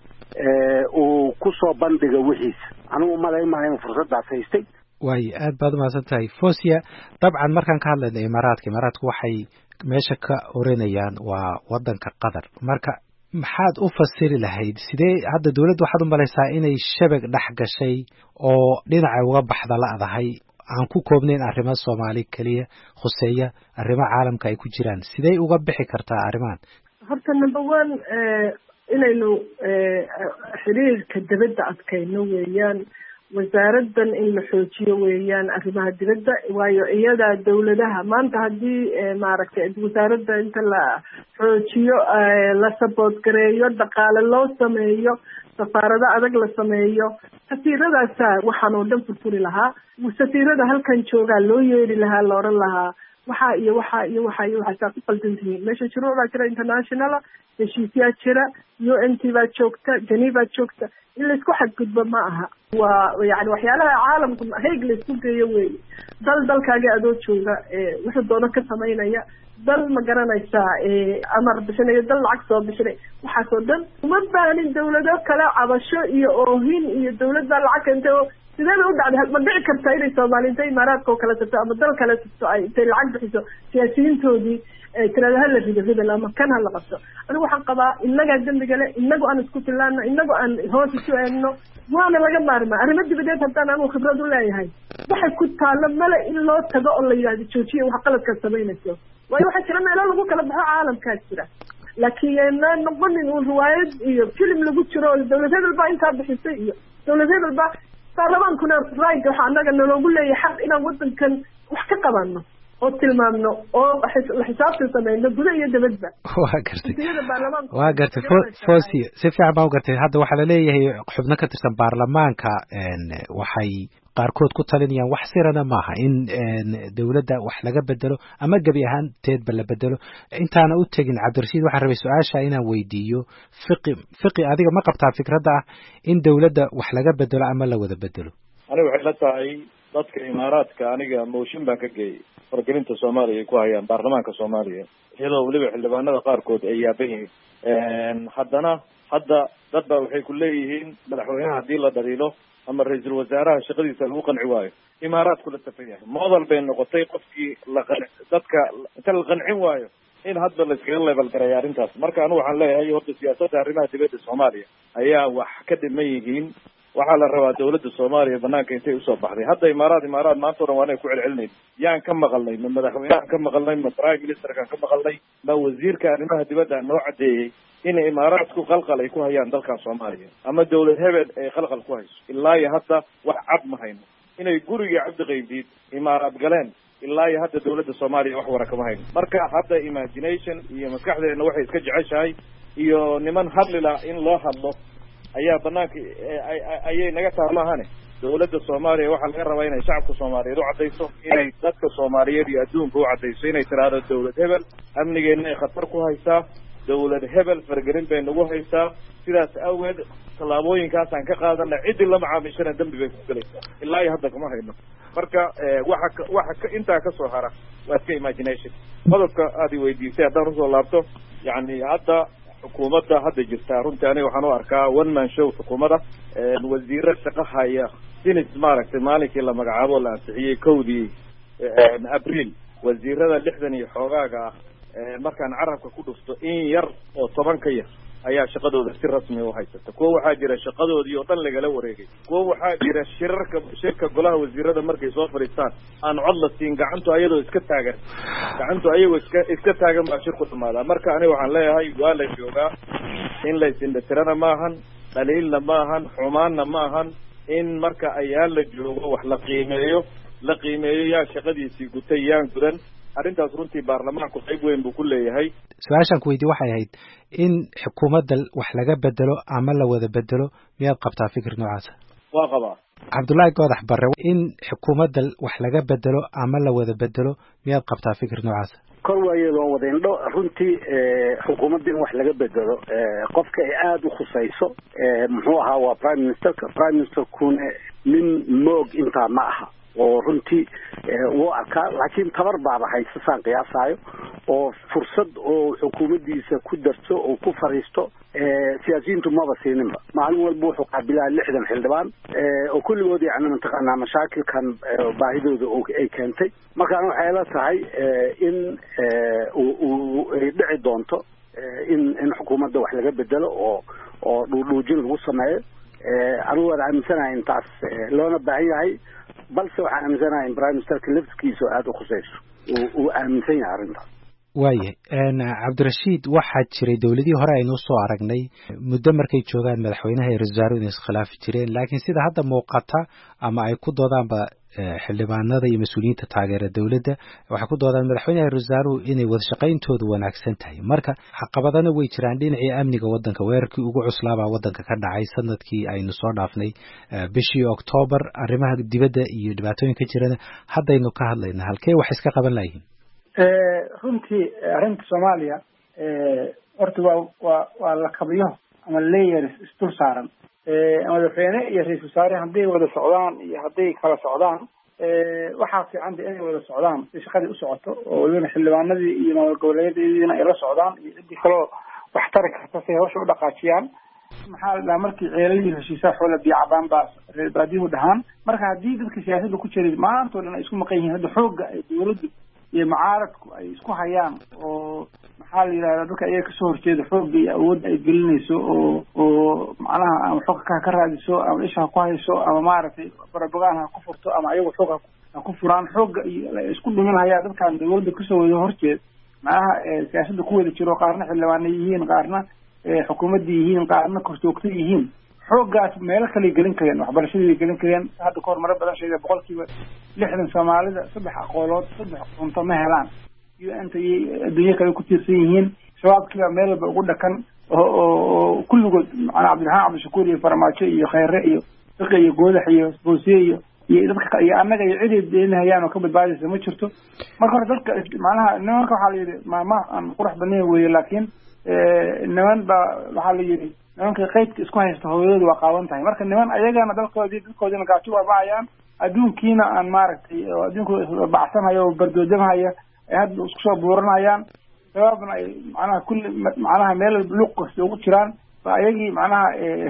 uu ku soo bandhiga wixiisa anigu umalaymahay inuu fursaddaas haystay way aad baad umahadsan tahay Fosia dabcan markaan ka hadlayna imaaraadka imaaraadku waxay meesha ka oranayaan waa waddanka Qatar marka maxaad u fasiri lahayd sidee hadda dawladdu waxaad u malaysaa inay shabag dhex gashay oo dhinaca uga baxda la'dahay aan ku koobnayn arrimo Soomaali kaliya khuseeya arrimo caalamka ay ku jiraan sidee uga bixi kartaa arrimahan horta number one inaynu xiriirka dibadda adkayno weeyaan wasaaraddan in la xoojiyo weeyaan arrimaha dibadda waayo iyada dawladaha maanta haddii maaragtay wasaaradda inta la xoojiyo la support gareeyo dhaqaale loo sameeyo safaarado adag la sameeyo safiiradaasa waxaan oo dhan furfuri lahaa safiirada halkan joogaa loo yeeri lahaa la odhan lahaa waxaa iyo waxaa iyo waxaa iyo waxaasaa ku qaldan tihiin meesha shuruuc baa jira internationala heshiisyaa jira u n t baa joogta geneva joogta in laisku xadgudbo ma aha waa yani waxyaalaha caalamka hayg laisku geeyo weeye dal dalkaaga adoo jooga wuxuu doono ka samaynaya dal ma garanaysaa amar bixinayo dal lacag soo bixinay waxaasoo dhan uma baanin dawlado kale cabasho iyo oohin iyo dawlad baa lacag keentay oo sidee bay u dhacday ma dhici kartaa inay Soomaali intay imaaraadka oo kale tagto ama dal kale tagto ay intay lacag bixiso siyaasiyiintoodii tirada hala rido ridal ama kan hala qabto anigu waxaan qabaa innagaa dembiga le inagu aan isku tilaano inagu aan hoos isu eegno waana laga maarmaa arrimo dibadeed haddaan anigu khibrad u leeyahay waxay ku taalo male in loo tago oo la yidhahdo joojiya wax qaladkaad samaynayso waayo waxaa jira meelo lagu kala baxo caalamkaa jira laakiin yeena noqonin uun riwaayad iyo filim lagu jiro oo dawlad hebel baa intaa bixisay iyo dawlad hebel baa baarlamaankuna right waxaa annaga naloogu leeyahay xaq inaan waddankan wax ka qabano oo tilmaamno oo la xisaabtan samayno guda iyo dabadba waa gartay waa gartay Fosia si fiican baa u gartay hadda waxaa la leeyahay xubno ka tirsan baarlamaanka waxay qaarkood ku talinayaan wax sirana maaha in dawladda wax laga bedelo ama gabi ahaanteedba la bedelo intaana u tegin Cabdirashiid waxaan rabay su'aasha inaan weydiiyo fiqi fiqi adiga ma qabtaa fikradda ah in dawladda wax laga bedelo ama la wada bedelo aniga waxay la tahay dadka imaaraadka aniga mooshin baan ka geeyay wargelinta Soomaaliya ay ku hayaan baarlamaanka Soomaaliya iyadoo waliba xildhibaanada qaarkood ay yaaban yihiin haddana hadda dad baa waxay ku leeyihiin madaxweynaha haddii la dhaliilo ama ra'iisul wasaaraha shaqadiisa lagu qanci waayo imaaraadku la tafan yahay model bay noqotay qofkii la dadka inta la qancin waayo in hadda la iskaga level gareeyo arrintaas marka anigu waxaan leeyahay horta siyaasadda arrimaha dibadda Soomaaliya ayaa wax ka dhiman yihiin waxaa la rabaa dawladda Soomaaliya banaanka intay usoo baxday hadda imaaraad imaaraad maanta oo dhan waa inay ku celcelinayeen yaan ka maqalnay ma madaxweynaha ka maqalnay ma prime ministerka ka maqalnay ma wasiirka arrimaha dibadda noo cadeeyay in imaaraadku qalqal ay ku hayaan dalka Soomaaliya ama dawlad hebel ay qalqal ku hayso ilaa iyo hadda wax cad ma hayno inay guriga Cabdi Qaybdiid imaaraad galeen ilaa iyo hadda dawladda Soomaaliya wax wara kama hayno marka hadda imagination iyo maskaxdeena waxay iska jeceshahay iyo niman hadlila in loo hadlo ayaa banaanka ayay naga taarmaahane dawladda Soomaaliya waxa laga rabaa inay shacabka Soomaaliyeed u cadeyso inay dadka Soomaaliyeed iyo adduunka u cadeyso inay tiraado dawlad hebel amnigeena ay khatar ku haysaa dawlad hebel fargelin bay nagu haysaa sidaas awgeed tallaabooyinkaasaan ka qaadana ciddii la macaamishana dembi bay ku galaysaa ilaa iyo hadda kama hayno marka waxa waxa intaa ka soo hara waa iska imagination qodobka aad i weydiisay haddaan usoo laabto yani hadda xukuumadda hadda jirtaa runtii aniga waxaan u arkaa one man show xukuumadda wasiiro shaqo haya sinis maaragtay maalinkii la magacaabo la ansixiyey kowdii abriil wasiirada lixdan iyo xoogaaga ah markaan carabka ku dhufto in yar oo toban ka yar ayaa shaqadooda si rasmi u haysata kuwa waxaa jira shaqadoodii oo dhan lagala wareegay kuwa waxaa jira shirarka shirka golaha wasiirada markay soo fadhiistaan aan cod la siin gacantu ayadoo iska taagan gacantu ayagoo iska iska taagan baa shirku dhamaadaa marka aniga waxaan leeyahay waa la joogaa in la isindhatirana maahan dhaliilna maahan xumaanna maahan in marka ayaa la joogo wax la qiimeeyo la qiimeeyo yaa shaqadiisii gutay yaan gudan arrintaas runtii baarlamaanku qayb weyn buu ku leeyahay su-aashaan ku weydiye waxay ahayd in xukuumadda wax laga bedelo ama la wada bedelo miyaad qabtaa fikir noocaasa waa qabaa cabdullaahi goodax barre in xukuumadda wax laga bedelo ama la wada bedelo miyaad qabtaa fikir noocaasa kor waayadoo wada indho runtii xukuumadda in wax laga bedelo qofka ay aada u khusayso muxuu ahaa waa prime ministerka prime ministerkuna nin moog intaa ma aha oo runtii wuu arkaa laakiin tabar baaba haysa saan qiyaasaayo oo fursad oo xukuumaddiisa ku darto oo ku fariisto siyaasiyiintu maba siininba maalin walba wuxuu qaabilaa lixdan xildhibaan oo kulligood yacni mataqaanaa mashaakilkan baahidooda ay keentay markaan waxay la tahay in uu ay dhici doonto in in xukuumadda wax laga bedelo oo oo dhuudhuujin lagu sameeyo anigu waan aaminsanahay intaas loona baahan yahay balse waxaan aaminsanahay in prime ministerka laftigiisa aada u khusayso uu aaminsan yahay arrintaas waayahay cabdirashiid waxaa jiray dowladihii hore aynu soo aragnay muddo markay joogaan madaxweynaha iyo ra-iisul wasaaruhu inay iskhilaafi jireen laakiin sida hadda muuqata ama ay ku doodaanba xildhibaanada iyo mas-uuliyiinta taageera dowladda waxay ku doodaan madaxweynaha ra-isul wasaaruhu inay wada shaqayntoodu wanaagsan tahay marka caqabadana way jiraan dhinacii amniga waddanka weerarkii ugu cuslaabaa waddanka ka dhacay sanadkii aynu soo dhaafnay bishii oktoobar arrimaha dibadda iyo dhibaatooyin ka jirana haddaynu ka hadlayna halkee wax iska qaban layihiin runtii arrinta soomaaliya horta waa waa waa lakabiyo ama layers isdul saaran madaxweyne iyo ra-iisul wasaare hadday wada socdaan iyo hadday kala socdaan waxaa fiican inay wada socdaan si shaqadii u socoto oo waliba xildhibaanadii iyo maamul goboleedyadiina ay la socdaan iyo ciddii kaloo wax tari karta si ay hawsha u dhaqaajiyaan maxaa la dhahaa markii ceelalii heshiisaa xoola biyo cabaan baa reer baadiyuhu dhahaan marka haddii dadka siyaasadda ku jiray maantoo dhan ay isku maqan yihiin hadda xoogga ay dawladdu iyo mucaaradku ay isku hayaan oo maxaa la yidhahdaa dadka iyaga kasoo horjeeda xoogga iyo awoodda ay gelinayso oo oo macnaha ama xooga ka ka raadiso ama isha ha ku hayso ama maaragtay barabogaan ha ku furto ama ayagu xoog ha ku furaan xoogga iyo isku dhimin hayaa dadkaan dawladda kasoo wada horjeed macnaha siyaasadda ku wada jiro qaarna xildhibaana yihiin qaarna xukuumadda yihiin qaarna korjoogta yihiin xooggaas meelo kaley gelin kareen waxbarashadii gelin kareen hadda kahor maro badan sheegay boqolkiiba lixdan soomaalida saddex aqoolood saddex cunto ma helaan u n ta iyo adduunyo kale ku tiirsan yihiin shabaabkiiba meel walba ugu dhakan oo oo kulligood macnaa cabdiraxmaan cabdishakuur iyo farmaajo iyo khayre iyo fiqi iyo goodax iyo boosiye iyo iyo dadka iyo annaga iyo ciday deenahayaan oo ka badbaadaysa ma jirto marka hore dadka macnaha nimanka waxaa la yidhi maama aan qurux badnayn weeye laakiin niman baa waxaa la yidhi nimanka qaydka isku haysta hooyadooda waa qaawan tahay marka niman ayagana dalkoodii dadkoodina gaajo waabacayaan adduunkiina aan maaragtay oo adduunku bacsanhaya oo bardoodamhaya ay hadda isku soo buuranayaan sababna ay macnaha kulli macnaha meel luuq kasta ugu jiraan ba ayagii macnaha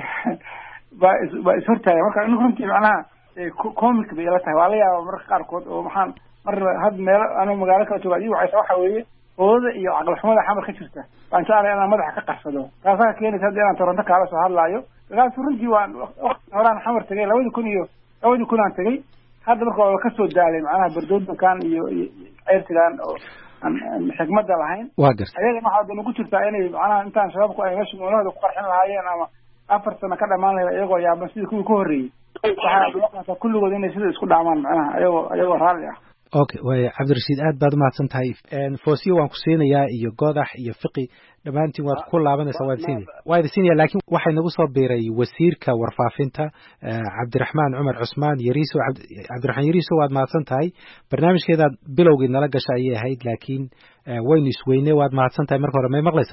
baa is baa ishortaaya marka inu runtii macnaha comic bay ila tahay waa la yaaba marka qaarkood oo maxaan mar had meelo anuu magaalo kala jooga ii waxaysa waxa weeye oodada iyo caqli xumada xamar ka jirta waan jeclay inaan madaxa ka qarsado taasaa keenaysa hadda inaan toronto kaala soo hadlaayo dagaas runtii waan waqti horaan xamar tegay labadii kun iyo labadii kun aan tegay hadda marka waa kasoo daalay macnaha bardoodankan iyo ceyrtigan oo aan xikmadda lahayn waa gartay ayagana waxaa dana ku jirtaa inay macnaha intaan shabaabku ay meesha moolahooda ku qarxin lahaayeen ama afar sano ka dhamaan lahayd iyagoo yaaban sidii kuwii ka horreeyey waxaa kulligood inay sida isku dhaamaan macnaha ayagoo ayagoo raalli ah okay waaya cabdirashiid aad baad umahadsan tahay foosiyo waan ku siinayaa iyo goodax iyo fiqi dhammaantiin waad ku laabanaysaa waad siinaya waa idin siinaya laakiin waxay nagu soo biiray wasiirka warfaafinta cabdiraxmaan cumar cusmaan yariiso cabdiraxmaan yariiso waad mahadsan tahay barnaamijkeedaad bilowgii nala gasha ayay ahayd laakiin waynu isweyne waad mahadsan tahay marka hore may maqlaysaa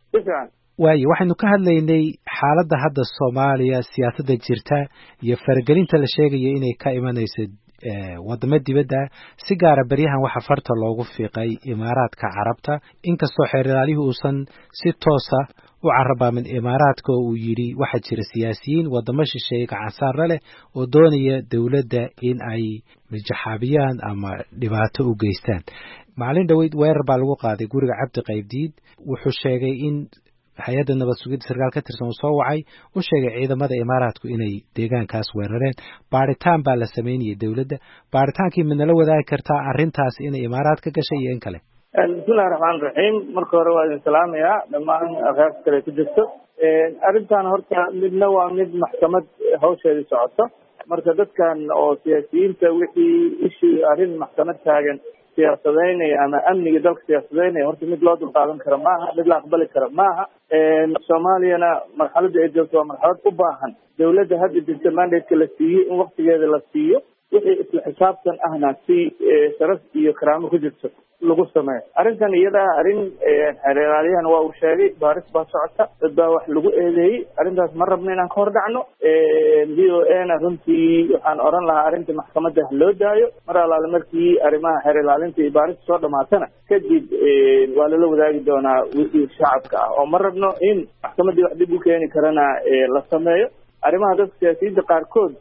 sifiican waayo waxaynu ka hadlaynay xaaladda hadda Soomaaliya siyaasadda jirta iyo faragelinta la sheegayo inay ka imanayso wadamo dibadda si gaara baryahan waxa farta loogu fiiqay Imaaraadka Carabta inkastoo xeeralaalihii uusan si toos ah u carabaamin Imaaraadka oo uu yiri waxa jira siyaasiyiin wadamo shisheeye gacan saar leh oo doonaya dawladda in ay mijaxaabiyaan ama dhibaato u geystaan maalin dhaweyd weerar baa lagu qaaday guriga Cabdi Qaybdiid wuxuu sheegay in hay'adda nabad sugidda sarkaal ka tirsan soo wacay u sheegay ciidamada Imaaraadku inay deegaankaas weerareen baaritaan baa la sameeyay dawladda baaritaankii midna la wadaagi kartaa arrintaas inay Imaaraad ka gashay iyo in kale bismillahir rahmaanir rahiim marka hore waa idin salaamayaa dhammaan aqaabta kale ku jirto arrintan horta midna waa mid maxkamad hawsheeda socoto marka dadkan oo siyaasiyiinta wixii ishii arrin maxkamad taagan siyaasadeynaya ama amniga dalka siyaasadeynaya horta mid loo dulqaadan karo maaha mid la aqbali karo maaha soomaaliyana marxaladda ay joogto waa marxalad u baahan dawladda hadda jirta mandate-ka la siiyey in waktigeeda la siiyo wixii isla xisaabtan ahna si sharaf iyo karaamo ku jirto lagu sameeyo arrintan iyada arrin xeeralaalyahan waa uu sheegay baaris baa socota dad baa wax lagu eedeeyey arrintaas ma rabno inaan ka hor dhacno v o a na runtii waxaan oran lahaa arrinta maxkamadda loo daayo mar alaale markii arrimaha xeeralaalinta iyo baarista soo dhamaatana kadib waa lala wadaagi doonaa wixii shacabka ah oo ma rabno in maxkamaddii wax dhib u keeni karana la sameeyo arrimaha dadka siyaasiyiinta qaarkood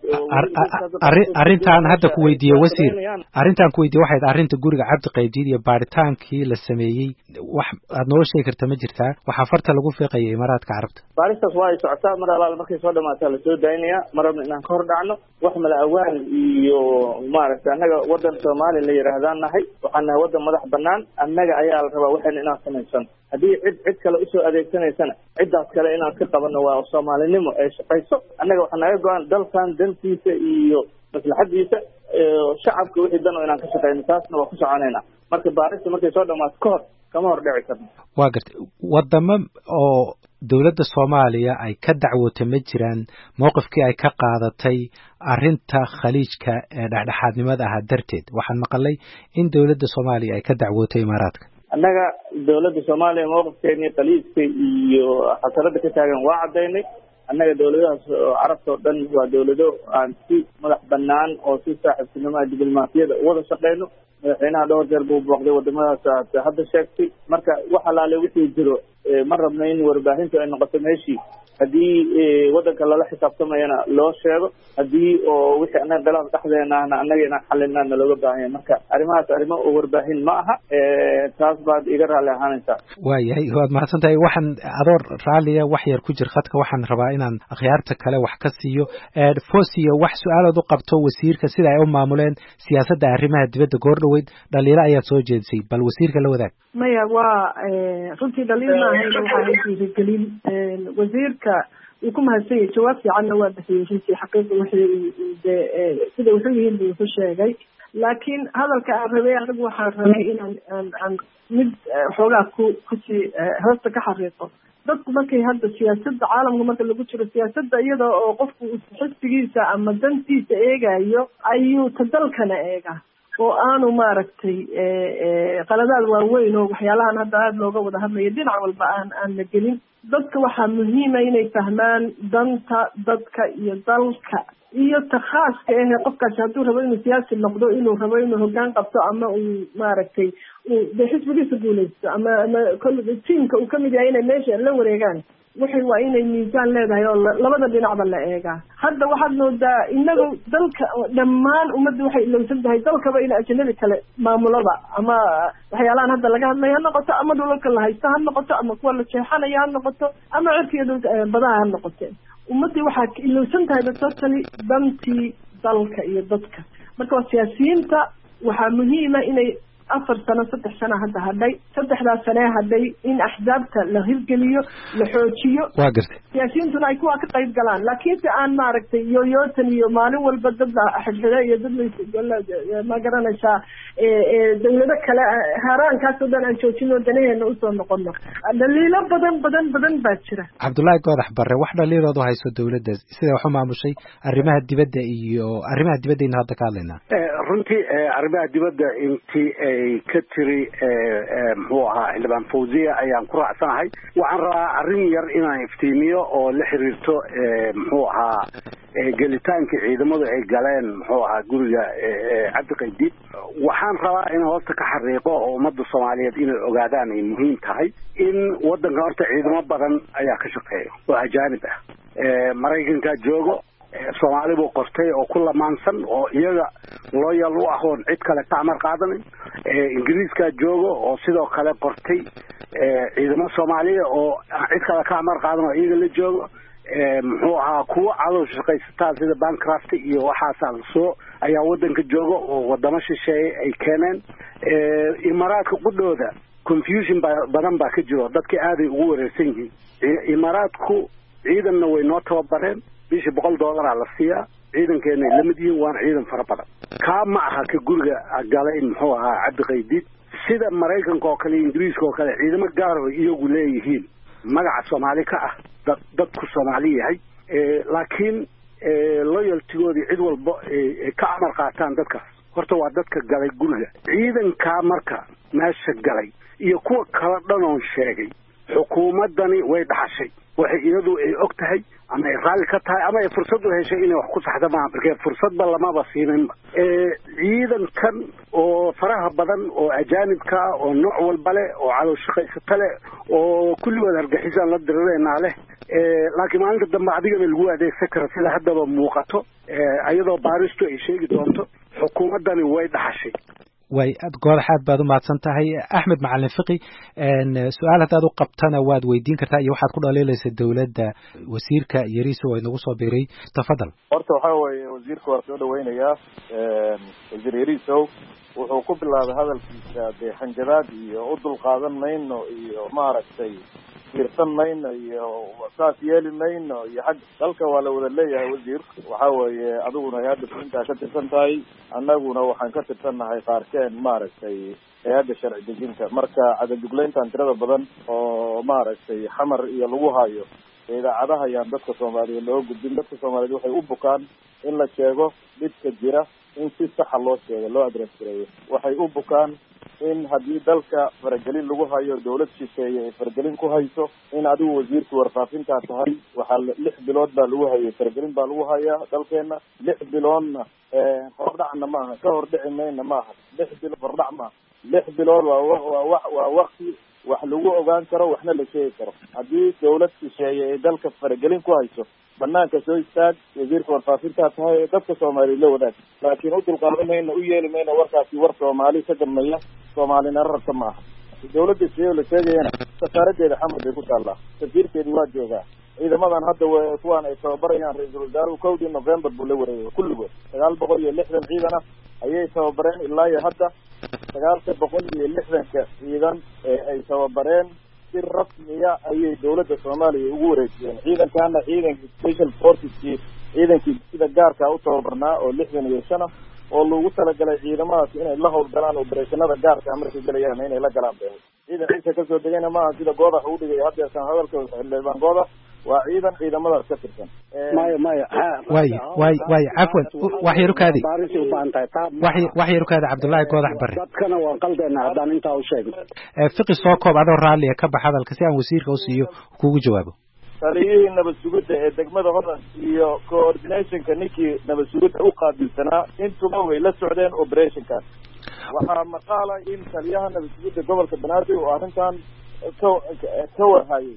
arrintan hadda ku weydiiyey wasiir arrintan ku weydiiyey waxay arrinta guriga Cabdi Qaybdiid iyo baaritaankii la sameeyey wax aad noo sheegi kartaa ma jirtaa waxa farta lagu fiiqayay Imaaraadka Carabta baaristaas waa ay socotaa mar alaal markay soo dhamaataa la soo daynaya mar rabna inaan ka hor dhacno wax mala awaan iyo maaragtay annaga wadan Soomaali la yiraahdaan nahay waxaan nahay wadan madax bannaan annaga ayaa la rabaa waxaan inaan samaysan haddii cid cid kale usoo adeegsanaysana ciddaas kale inaan ka qabanno waa Soomaalinimo ee shaqayso annaga waxaan naga go-aan dalkan dantiisa iyo maslaxadiisa shacabka wixii dan oo inaan ka shaqeyno taasna waa ku soconaynaa marka baarista markay soo dhamaato ka hor kama hor dhici karno waa gartay wadamo oo dawladda Soomaaliya ay ka dacwootay ma jiraan mowqifkii ay ka qaadatay arrinta khaliijka ee dhexdhexaadnimada ah darteed waxaan maqalay in dawladda Soomaaliya ay ka dacwootay Imaaraadka annaga dawladda Soomaaliya mowqifkeeni khaliijka iyo xasarada ka taagan waa cadaynay annaga dawladahaas carabta oo dhan waa dawlado aan si madax bannaan oo si saaxiibtinimo diblomaasiyada wada shaqeyno madaxweynaha dhowr jeer buu booqday wadamadaas hadda sheegtay marka wax alaale wixii jiro ma rabno in warbaahintu ay noqoto meeshii haddii wadanka lala xisaabtamayana loo sheego haddii oo wixii annaga khilaaf dhexdeena ahna annaga inaan xalinaa nalooga baahan yahay marka arrimahaas arrimo oo warbaahin ma aha taas baad iga raalli ahaanaysaa waayahay waad mahadsan tahay waxaan adoo raalliya wax yar ku jir khadka waxaan rabaa inaan akhyaarta kale wax ka siiyo Fosiyo wax su-aalood u qabto wasiirka sida ay u maamuleen siyaasadda arrimaha dibadda goordhaweyd dhaliilo ayaad soo jeedisay bal wasiirka la wadaag maya waa runtii dhaliil ma ahayn waxaa dhiirigelin wasiirka uu ku mahadsan yahay jawaab fiicanna waa bixiyey runtii xaqiiqa wixii dee sida wuxuu yihiin buu wuxuu sheegay laakiin hadalka aan rabay anigu waxaan rabay inaan aan aan mid xoogaa ku kusii hoosta ka xariiqo dadku markay hadda siyaasadda caalamka marka lagu jiro siyaasadda iyada oo qofku xisbigiisa ama dantiisa eegayo ayuu ta dalkana eegaa oo aanu maaragtay qaladaad waaweyn oo waxyaalahan hadda aada looga wada hadlayo dhinac walba aan aan la gelin dadka waxaa muhiima inay fahmaan danta dadka iyo dalka iyo ta khaaska ahe qofkaasi hadduu rabo inuu siyaasi noqdo inuu rabo inuu hoggaan qabto ama uu maaragtay uu de xisbigiisa guulaysto ama ama tiimka uu kamid yahay inay meesha la wareegaan waxay waa inay miisaan leedahay oo labada dhinacba la eegaa hadda waxaad moodaa inagu dalka dhammaan ummadda waxay ilowsan tahay dalkaba in ajnabi kale maamulada ama waxyaalahan hadda laga hadlaya ha noqoto ama dhulalka la haysto ha noqoto ama kuwa la jeexanaya ha noqoto ama cirkiiyo dhulka badaha ha noqotee ummaddii waxaa ilowsan tahay totally dantii dalka iyo dadka marka waa siyaasiyiinta waxaa muhiima inay afar sano saddex sano hadda hadhay saddexdaas sanee hadhay in axzaabta la hirgeliyo la xoojiyo waa gartay siyaasiyiintuna ay kuwaa ka qayb galaan laakiin se aan maaragtay yoyootan iyo maalin walba dad xidxide iyo dad ma garanaysaa dawlado kale haaraankaas oo dhan aan joojino danaheena usoo noqono dhaliilo badan badan badan baa jira cabdullaahi goodax barre wax dhaliiloodu hayso dawladda sida wax u maamushay arrimaha dibadda iyo arrimaha dibaddayna hadda ka hadlaynaa runtii arrimaha dibadda intii ay ka tiri muxuu ahaa xildhibaan fawziya ayaan ku raacsanahay. waxaan rabaa arrin yar inaan iftiimiyo oo la xiriirto muxuu ahaa gelitaanka ciidamadu ay galeen muxuu ahaa guriga cabdi qaydiid. waxaan rabaa in hoosta ka xariiqo oo ummadda soomaaliyeed inay ogaadaan ay muhiim tahay in waddanka horta ciidamo badan ayaa ka shaqeeya oo ajaanib ah. maraykanka joogo, soomaali buu qortay oo ku lamaansan oo iyaga looyal u ah oon cid kale ka amar qaadanin. ingiriiskaa joogo oo sidoo kale qortay ciidamo soomaaliya oo cid kale ka amar qaadan oo iyaga la joogo. muxuu ahaa kuwo cadow shaqaysataa sida bancraft iyo waxaasaa lasoo ayaa waddanka jooga oo wadamo shisheeye ay keeneen. imaaraadka qudhooda confusion badan baa ka jiro, dadkii aaday ugu wareersan yihiin. imaaraadku ciidanna way noo tababareen, bishii boqol dollaraa la siiyaa, ciidankeena ay lamid yihiin, waana ciidan fara badan. kaa ma aha ka guriga galay muxuu ahaa cabdi qaydiid. sida maraykanka oo kale ingiriiska oo kale ciidamo gaar oo iyagu leeyihiin magaca soomaali ka ah, dad dadku soomaali yahay, laakiin loyaltigoodii cid walba ka amar qaataan dadkaas. horta waa dadka galay guriga. ciidankaa marka meesha galay iyo kuwa kala dhan oon sheegay, xukuumaddani way dhaxashay. waxay iyadu ay og tahay ama ay raalli ka tahay ama ay fursad u heshay inay wax ku saxda maaha, markee fursadba lamaba siininba. ciidankan oo faraha badan oo ajaanibka oo nooc walba leh oo cadow shaqaysata leh oo kulligood argixisaan la dirireynaa leh, laakiin maalinta dambe adigana lagu adeegsan kara sida haddaba muuqato, iyadoo baaristu ay sheegi doonto. xukuumaddani way dhaxashay. way goodax aad baad u mahadsan tahay. axmed macalin fiqi, su-aal haddaad u qabtana waad weydiin kartaa iyo waxaad ku dhaliilaysa dowladda. wasiirka yariiso oo inagu soo biiray, tafadal. horta waxaa weeye wasiirka waa soo dhaweynayaa. wasiir yariisow wuxuu ku bilaabay hadalkiisa dee xanjabaad iyo u dulqaadan mayno iyo maaragtay fiirsan mayno iyo saas yeeli mayno iyo xag dalka waa la wada leeyahay. wasiir waxaa weeye adiguna hay-adda fulintaa ka tirsan tahay, annaguna waxaan ka tirsannahay qaarkeen maaragtay hay-adda sharci dejinta. marka cadajuglayntan tirada badan oo maaragtay xamar iyo lagu hayo idaacadaha ayaan dadka soomaaliyeed loo gudbin. dadka soomaaliyeed waxay u bukaan in la sheego dhibka jira, in si saxa loo sheego, loo adres gareeyo. waxay u bukaan in haddii dalka faragelin lagu hayo, dawlad shisheeye ay faragelin ku hayso, in adigu wasiirka warfaafintaa tahay. waxaa lix bilood baa lagu hayay, faragelin baa lagu hayaa dalkeena. lix biloodna hordhacna maaha, ka hordhici mayna maaha. lix bilood hordhac maaha. lix bilood waa waa waa wakti wax lagu ogaan karo, waxna la sheegi karo. haddii dawlad shisheeye ay dalka faragelin ku hayso, banaanka soo istaag, wasiirka warfaafintaa tahay, dadka soomaaliya la wadaag. laakiin u dulqaadan mayno, u yeeli mayno warkaasi war soomaali ka dambeeya, soomaalina rarta maaha. dawladda shisheeye la sheegayana safaaradeeda xamar bay ku taallaa, safiirkeedii waa joogaa. ciidamadan hadda kuwaan ay tababarayaan ra-iisul wasaaruhu kowdii november buu la wareegay kulligood. sagaal boqol iyo lixdan ciidan ah ayay tababareen ilaa iyo hadda. sagaalka boqol iyo lixdanka ciidan ee ay tababareen si rasmiya ayay dawladda soomaaliya ugu wareejiyeen. ciidankana ciidankii special forceskii ciidankii sida gaarkaa u tababarnaa oo lixdan iyo shan ah oo loogu talagalay ciidamadaas inay la howlgalaan obereshanada gaarkaa markay galayaan inay la galaan bay. ciidan ciisa kasoo degayna maaha sida goodax u dhigay haddeesan hadalka xildhibaan goodax. waa ciidan ciidamadaas ka tirsan. maya maya way way way cafwan wax yar kaadi wax yar kaadi Cabdullaahi Goodax Barre. dadkana waa qaldeena haddaan intaa u sheegno. fiqi soo koob adoo raalli ka bax hadalka si aan wasiirka u siiyo kugu jawaabo. taliyihii nabad sugidda ee degmada Hodan iyo coordinationka ninkii nabad sugidda u qaabilsanaa intuba way la socdeen operationkaas. waxaa maqaala in taliyaha nabad sugidda gobolka Banaadir oo arrintan ka warhayay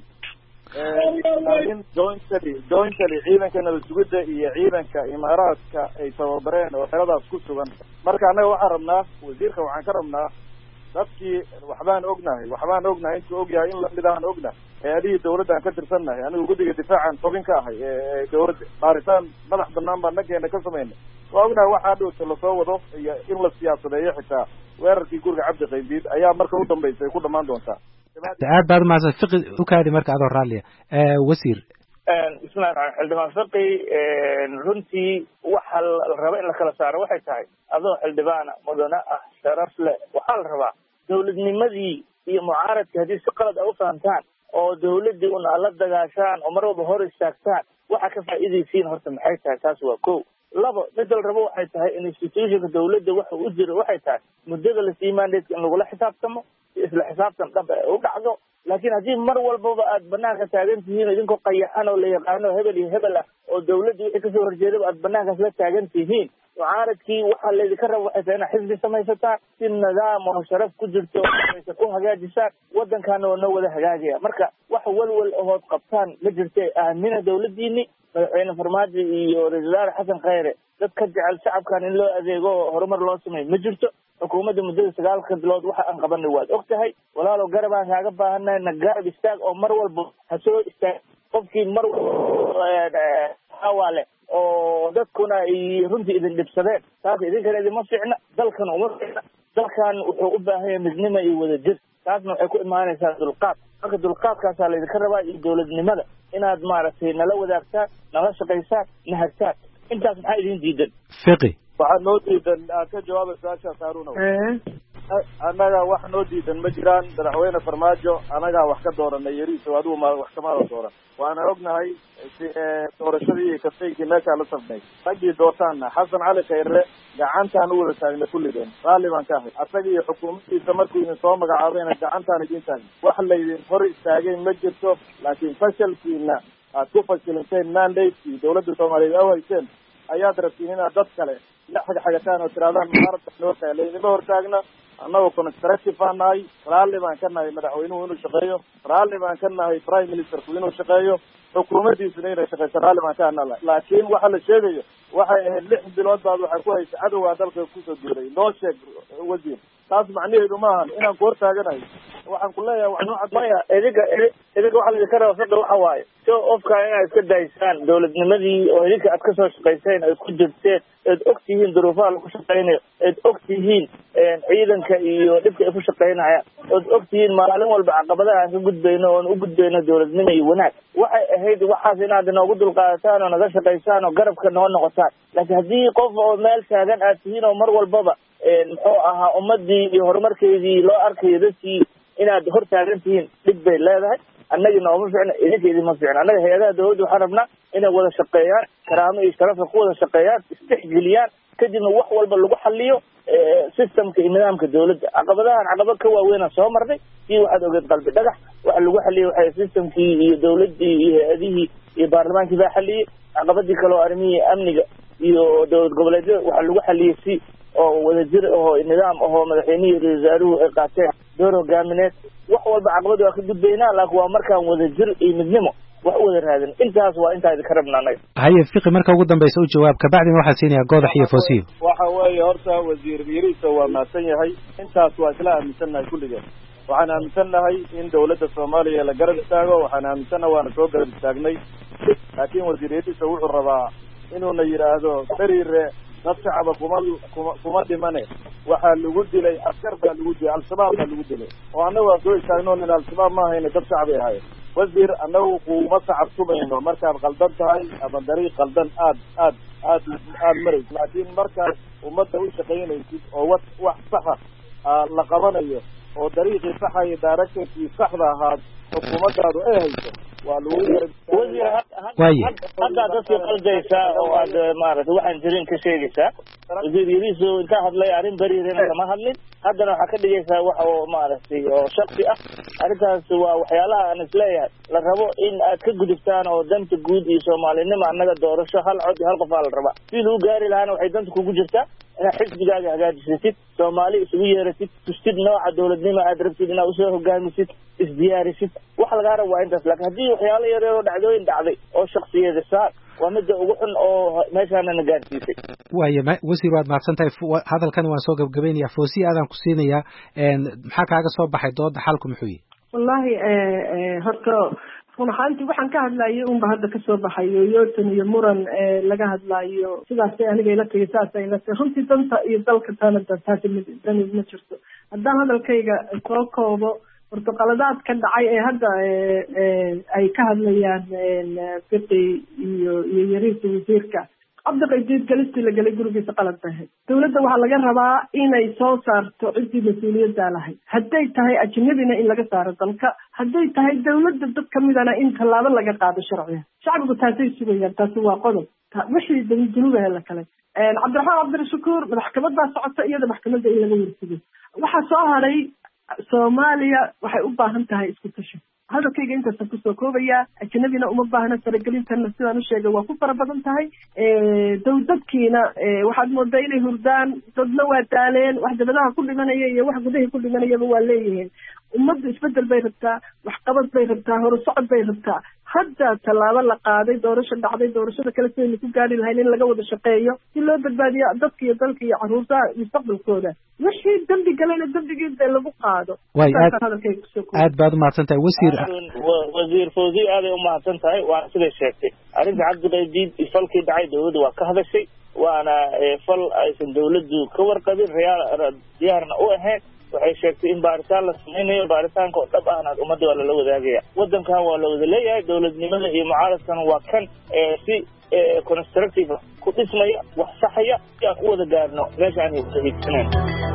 in jointly jointly ciidanka nabad sugidda iyo ciidanka imaaraadka ay tababareen oo xeradaas ku sugan. marka annaga waxaan rabnaa wasiirka waxaan ka rabnaa dadkii waxbaan ognahay waxbaan ognahay intuu ogyahay in lamid ahaan ognahay hay-adihii dawladdan ka tirsannahay. anigu guddiga difaacan xubin ka ahay ee dawladda baaritaan madax banaan baan nageena ka samaynay. waa ognahay waxaa dhowta lasoo wado iyo in la siyaasadeeyo xitaa weerarkii guriga cabdi qaydiid ayaa marka u dambaysa ay ku dhamaan doontaa. aad baad mahadsan fiqi u kaadi marka adoo raalliya. wasiir bismillahi xildhibaan fiqi runtii waxa la raba in la kala saaro waxay tahay adoo xildhibaana mudane ah sharaf leh waxaa la rabaa dawladnimadii iyo mucaaradka haddii si qalad a u fahamtaan oo dawladdii una la dagaashaan oo mar walba hor istaagtaan waxa ka faa'iidaysiin horta maxay tahay taas waa kow labo midda la rabo waxay tahay in institutionka dawladda waxa u jiro waxay tahay muddada la sii mandate in lagula xisaabtamo isla xisaabtan dhab u dhacdo laakiin haddii mar walbaba aad banaanka taagan tihiin idinkoo qayaxan oo la yaqaano hebel iyo hebel ah oo dawladda wixii kasoo horjeedaba aad banaankaas la taagan tihiin mucaaradkii waxaa laydinka raba waxay tahay inaad xisbi samaysataan si nidaam oo sharaf ku jirto aysa ku hagaajisaan waddankaana waa noo wada hagaagaya marka wax walwal ahood qabtaan ma jirte aamina dawladdiini madaxweyne farmaajo iyo ra-iisul wasaare xasan khayre dad ka jecel shacabkan in loo adeego oo horumar loo sameeyo ma jirto xukuumadda muddada sagaalka bilood waxa aan qabanay waad og tahay walaalow garab aan kaaga baahannahay na garab istaag oo mar walba ha soo istaag qofkii mar walba oo dadkuna ay runtii idin dhibsadeen taas idinkana idinma fiicna dalkana uma fiicna dalkan wuxuu u baahan yahay midnimo iyo wadajir taasna waxay ku imaanaysaa dulqaad marka dulqaadkaasaa laydinka rabaa iyo dawladnimada inaad maaragtay nala wadaagtaan nala shaqaysaan na hagtaan intaas maxaa idin diidan fiqi waxaa noo diidan aad ka jawaaba su-aashaas haaruna annaga wax noo diidan ma jiraan madaxweyne farmaajo annagaa wax ka dooranay yariiso adigu ma wax kamada dooran waana ognahay doorashadii kafeygii meeshaa la sabnay raggii dootaana xasan cali khayre gacantaan u wada taagna kulligeen raalli baan ka ahay asaga iyo xukuumaddiisa markuu idin soo magacaabayna gacantaan idin taagna wax laydin hor istaagay ma jirto laakiin fashalkiina aad ku fashilinteen mandate-kii dawladda soomaaliyeed a hayseen ayaad rabtiin inaad dad kale la xagxagataan oo tirahdaan mucaaradka noo tahay laydinma hortaagna annagoo constructive baan nahay raalli baan ka nahay madaxweynuhu inuu shaqeeyo raalli baan ka nahay prime ministerku inuu shaqeeyo xukuumaddiisuna inay shaqeyso raalli baan ka nahay laakiin waxa la sheegayo waxay ahayd lix bilood baad waxay ku haysa cadowgaa dalka kusoo duulay noo sheeg wasiir taas macnaheedu maahan inaan ku hortaaganahay waxaan ku leeyahay wax nooca maya idinka idinka waxa laidinka raba fadda waxa waaye so ofka inaad iska daysaan dawladnimadii oo idinka aad kasoo shaqayseen aad ku jirteen eed og tihiin duruufaha lagu shaqaynayo eed og tihiin ciidanka iyo dhibka ay ku shaqaynayaan ood og tihiin maalin walba caqabadaha aan ka gudbayno oon u gudbayno dawladnimo iyo wanaag waxay ahayd waxaas inaad inoogu dulqaadataan oo naga shaqaysaan oo garabka noo noqotaan laakiin haddii qof oo meel taagan aad tihiin oo mar walbaba muxuu ahaa ummadii iyo horumarkeedii loo arkayo dadkii inaad hor taagan tihiin dhib bay leedahay annagii nooma fiicna idinka idinma fiicna annaga hay-adaha dawladda waxaan rabnaa inay wada shaqeeyaan karaamo iyo sharafka ku wada shaqeeyaan istixgeliyaan kadibna wax walba lagu xaliyo systemka iyo nidaamka dawladda caqabadahan caqabad ka waaweynaa soo marnay sii waxaad ogeed qalbi dhagax waxa lagu xaliyey waxay systemkii iyo dawladdii iyo hay-adihii iyo baarlamaankii baa xaliyey caqabadii kale oo arrimihii amniga iyo dawlad goboleedyada waxaa lagu xaliyey si oo wadajir ahoo nidaam ahoo madaxweynihii ra-isul wasaaruhu ay qaateen door hogaamineed wax walba caqabada waa ka gudbaynaa laakiin waa markaan wadajir iyo midnimo wax u wada raadin intaas waa intaa idinka rabna anaga haye fiqi marka ugu dambaysa u jawaab kabacdina waxaa siinayaa goodax iyo foosiyo waxa weeye horta wasiir yariisa waa mahadsan yahay intaas waa isla aaminsannahay kulligeen waxaan aaminsannahay in dawladda soomaaliya la garab istaago waxaan aaminsannahay waana soo garab istaagnay laakiin wasiir yariisa wuxuu rabaa inuuna yidhaahdo beriire dad shacaba kuma kuma kuma dhimane waxaa lagu dilay askar baa lagu dilay al-shabaab baa lagu dilay oo annagu aan soo istaagno nin al-shabaab ma ahayna dad shacbi ahaayeen wasiir annagu kuma sacabtumayno markaad qaldan tahay ama dariiq qaldan aad aad aad aad marayso laakiin markaad ummadda u shaqaynaysid oo wa wax saxa la qabanayo oo dariiqii saxa iyo directorkii saxda ahaad xukuumaddaadu ay hayso waa lagu waaye hadda dadkii qaldaysaa oo aad maaragtay waxaan jirin ka sheegaysaa wasiir yariiso intaa hadlay arrin beriirina kama hadlin haddana waxaa ka dhigaysaa wax oo maaragtay oo shaksi ah arrintaas waa waxyaalaha aan isleeyahay la rabo in aad ka gudubtaan oo danta guud iyo soomaalinimo annaga doorasho hal cod iyo hal qof aa la rabaa si lagu gaari lahaana waxay danta kugu jirtaa inaad xisbigaaga hagaajisatid soomaali isugu yeeratid tustid nooca dawladnimo aad rabtid inaad usoo hogaamisid isdiyaarisid wax lagaa rabo waa intaas laakiin haddii waxyaalo yaryar oo dhacdooyin dhacday oo shaksiyada saar waa midda ugu xun oo meeshaana na gaarsiisay waaye wasiir waad mahadsan tahay hadalkan waan soo gabagabaynayaa foosiya aadaan ku siinayaa maxaa kaaga soo baxay dooda xalku muxuu yihi wallahi horta run ahaantii waxaan ka hadlayo unba hadda kasoo baxayo yotan iyo muran laga hadlayo sidaasay aniga ila tagay saasay ila tagay runtii danta iyo dalka talanta taasi dani ma jirto haddaan hadalkayga soo koobo horta qaladaad ka dhacay ee hadda ay ka hadlayaan fiqi iyo iyo yariisa wasiirka cabdiqaydiid galistii la gelay gurigiisa qalad bay ahayd dawladda waxaa laga rabaa inay soo saarto ciddii mas-uuliyaddaa lahayd hadday tahay ajnabina in laga saaro dalka hadday tahay dawladda dad kamidana in tallaabo laga qaado sharciga shacbigu taasay sugayaan taasi waa qodob wixii dunuubahe la kale cabdiraxmaan cabdirashakuur maxkamad baa socota iyada maxkamadda in laga warsigo waxaa soo haray soomaaliya waxay u baahan tahay isku tashi hadalkayga intaasan kusoo koobayaa ajnabina uma baahna faragelintana sidaan u sheegay waa ku fara badan tahay dow dadkiina waxaad moodaa inay hurdaan dadna waa daaleen wax dabadaha ku dhimanaya iyo wax gudahii ku dhimanayaba waa leeyihiin ummadda isbedel bay rabtaa waxqabad bay rabtaa horusocod bay rabtaa hadda tallaabo la qaaday doorasho dhacday doorashada kale sidaynu ku gaari lahayn in laga wada shaqeeyo si loo badbaadiyo dadka iyo dalka iyo caruurta mustaqbalkooda wixii dambi galena dambigii dee lagu qaado aad baad umahadsan tahay wasiir wasiir fawzi aaday umahadsan tahay waana siday sheegtay arrinta cabdiqaydiid falkii dhacay dawladda waa ka hadashay waana fal aysan dawladdu ka warqabin reyaal diyaarna u ahayn waxay sheegtay in baaritaan la samaynayo baaritaanka oo dhab ahna ummadda waa lala wadaagaya waddankan waa la wada leeyahay dawladnimada iyo mucaaradkana waa kan si constructive ku dhismaya wax saxaya si aan u wada gaarno meesha aan wada hiigsanayn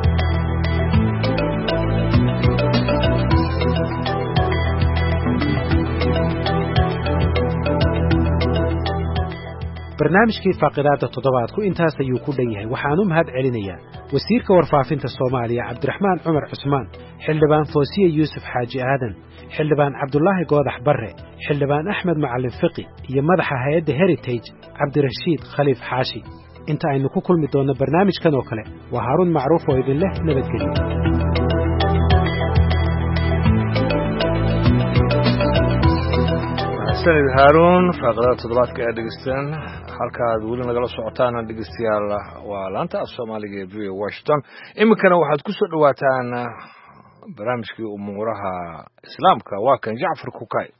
barnaamijkii faaqidaada toddobaadku intaas ayuu ku dhan yahay waxaan u mahad celinayaa wasiirka warfaafinta soomaaliya cabdiraxmaan cumar cusmaan xildhibaan foosiye yuusuf xaaji aadan xildhibaan cabdulaahi goodax barre xildhibaan axmed macalin fiqi iyo madaxa hay-adda heritage cabdirashiid khaliif xaashi inta aynu ku kulmi doonno barnaamijkan oo kale waa haaruun macruuf oo idin leh nabadgelyo sanid haaruun faaqidada toddobaadka ee dhegeysteen halkaad weli nagala socotaan dhegeystayaal waa laanta af soomaaliga ee v o washington iminkana waxaad ku soo dhawaataan barnaamijkii umuuraha islaamka waa kan jacfar kukay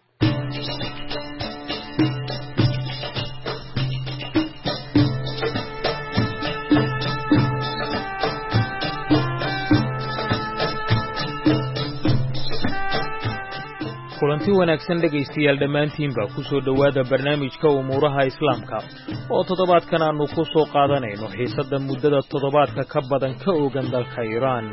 kulanti wanaagsan dhegaystayaal dhammaantiinba ku soo dhowaada barnaamijka umuuraha islaamka oo toddobaadkan aanu ku soo qaadanayno xiisadda muddada toddobaadka ka badan ka ogan dalka iiraan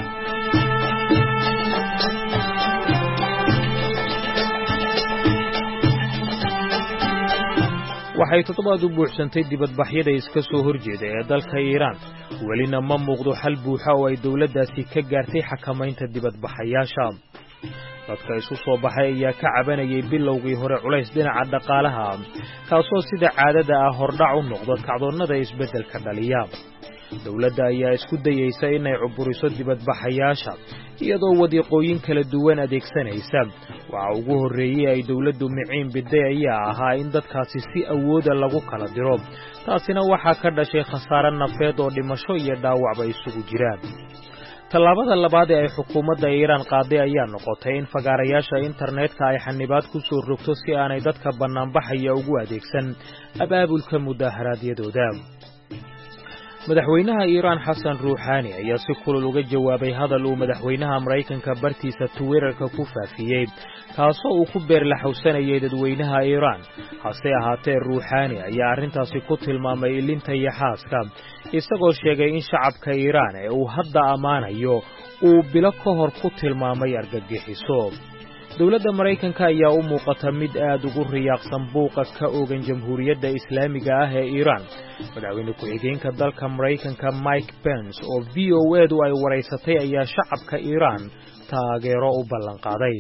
waxay toddobaad u buuxsantay dibadbaxyada iska soo horjeeda ee dalka iiraan welina ma muuqdo xal buuxa oo ay dowladdaasi ka gaartay xakamaynta dibadbaxayaasha dadka isu soo baxay ayaa ka cabanayay bilowgii hore culays dhinaca dhaqaalaha kaasoo sida caadada ah hordhac u noqdo kacdoonnada isbeddelka dhaliya dowladda ayaa isku dayaysa inay cuburiso dibadbaxayaasha iyadoo wadiiqooyin kala duwan adeegsanaysa waxa ugu horreeyey ay dowladdu miciin biday ayaa ahaa in dadkaasi si awooda lagu kala diro taasina waxaa ka dhashay khasaare nafeed oo dhimasho iyo dhaawacba isugu jiraan tallaabada labaad ee ay xukuumadda iiraan qaaday ayaa noqotay in fagaarayaasha internetka ay xanibaad ku soo rogto si aanay dadka bannaanbaxaya ugu adeegsan abaabulka mudaaharaadyadooda madaxweynaha iiraan xasan ruuxaani ayaa si kulul uga jawaabay hadal uu madaxweynaha maraykanka bartiisa twitterka ku faafiyey kaasoo uu ku beerlaxowsanayay dadweynaha iiraan hase ahaatee ruuxaani ayaa arrintaasi ku tilmaamay ilinta iyo xaaska isagoo sheegay in shacabka iiraan ee uu hadda ammaanayo uu bilo ka hor ku tilmaamay argagixiso dowladda maraykanka ayaa u muuqata mid aad ugu riyaaqsan buuqa ka ogan jamhuuriyadda islaamiga ah ee iiraan madaxweyne ku-xigeenka dalka maraykanka mike pence oo v o edu ay waraysatay ayaa shacabka iiraan taageero u ballanqaaday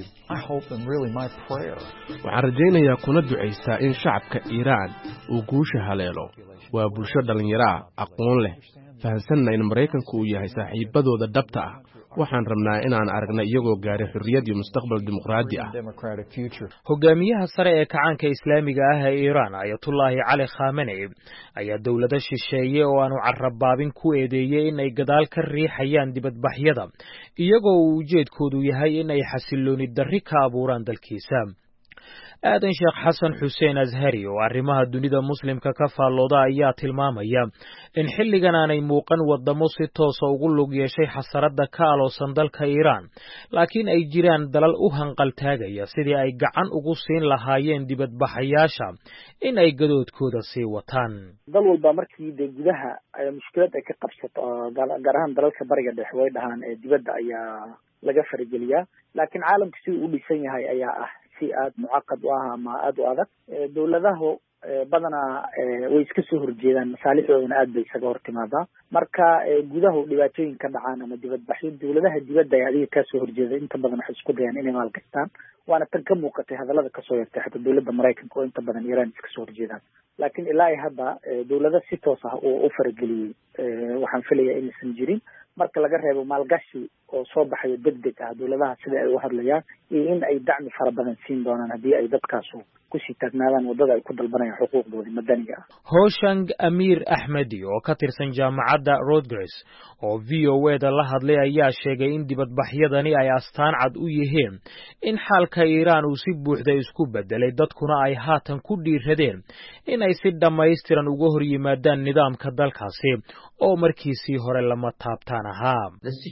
waxaan rajaynayaa kuna ducaystaa in shacabka iiraan uu guusha haleelo waa bulsho dhallinyaro ah aqoon leh fahansanna in maraykanku uu yahay saaxiibadooda dhabta ah waxaan rabnaa inaan aragna iyagoo gaaray xorriyad iyo mustaqbal dimuqraadi ah hogaamiyaha sare ee kacaanka islaamiga ah ee iiraan ayatullaahi cali khamenei ayaa dowlado shisheeye oo aanu carrabaabin ku eedeeyey in ay gadaal ka riixayaan dibadbaxyada iyagoo uu ujeedkoodu yahay in ay xasillooni darri ka abuuraan dalkiisa aadan sheekh xasan xuseen ashari oo arrimaha dunida muslimka ka faallooda ayaa tilmaamaya in xilligan aanay muuqan wadamo si toosa ugu lug yeeshay xasarada ka aloosan dalka Iiraan laakiin ay jiraan dalal u hanqaltaagaya sidii ay gacan ugu siin lahaayeen dibadbaxayaasha in ay gadoodkooda sii wataan. dal walba markii de gudaha ay mushkilad ay ka qabsato gaar ahaan dalalka bariga dhexe way dhahaan ee dibadda ayaa laga farigeliyaa laakiin caalamku si uu u dhisan yahay ayaa ah si aad mucaqad u ah ama aad u adag dowladahu badanaa way iska soo horjeedaan masaalixdoodana aad bay isaga hortimaadaa marka gudaha dhibaatooyin ka dhacaan ama dibadbaxyo dowladaha dibadda ay adiga kasoo horjeeda inta badan waxay isku dayaan inay maalgashtaan waana tan ka muuqatay hadallada kasoo yartay xataa dowladda maraykanka oo inta badan Iiraan iska soo horjeedaan laakiin ilaa ay hadda dowlada si toos ah oo u farageliyay waxaan filayaa inaysan jirin marka laga reebo maalgashi oo soo baxayo degdeg ah dowladaha sida ay u hadlayaan iyo in ay dacmi fara badan siin doonaan haddii ay dadkaasu kusii taagnaadaan waddada ay ku dalbanayaan xuquuqdooda madaniga ah. Hooshang Amiir Ahmedi oo ka tirsan jaamacadda Rutgers oo V O A da la hadlay ayaa sheegay in dibadbaxyadani ay astaan cad u yihiin in xaalka Iiraan uu si buuxda isku bedelay dadkuna ay haatan ku dhiiradeen in ay si dhammaystiran uga hor yimaadaan nidaamka dalkaasi oo markiisii hore lama taabtaan ahaa.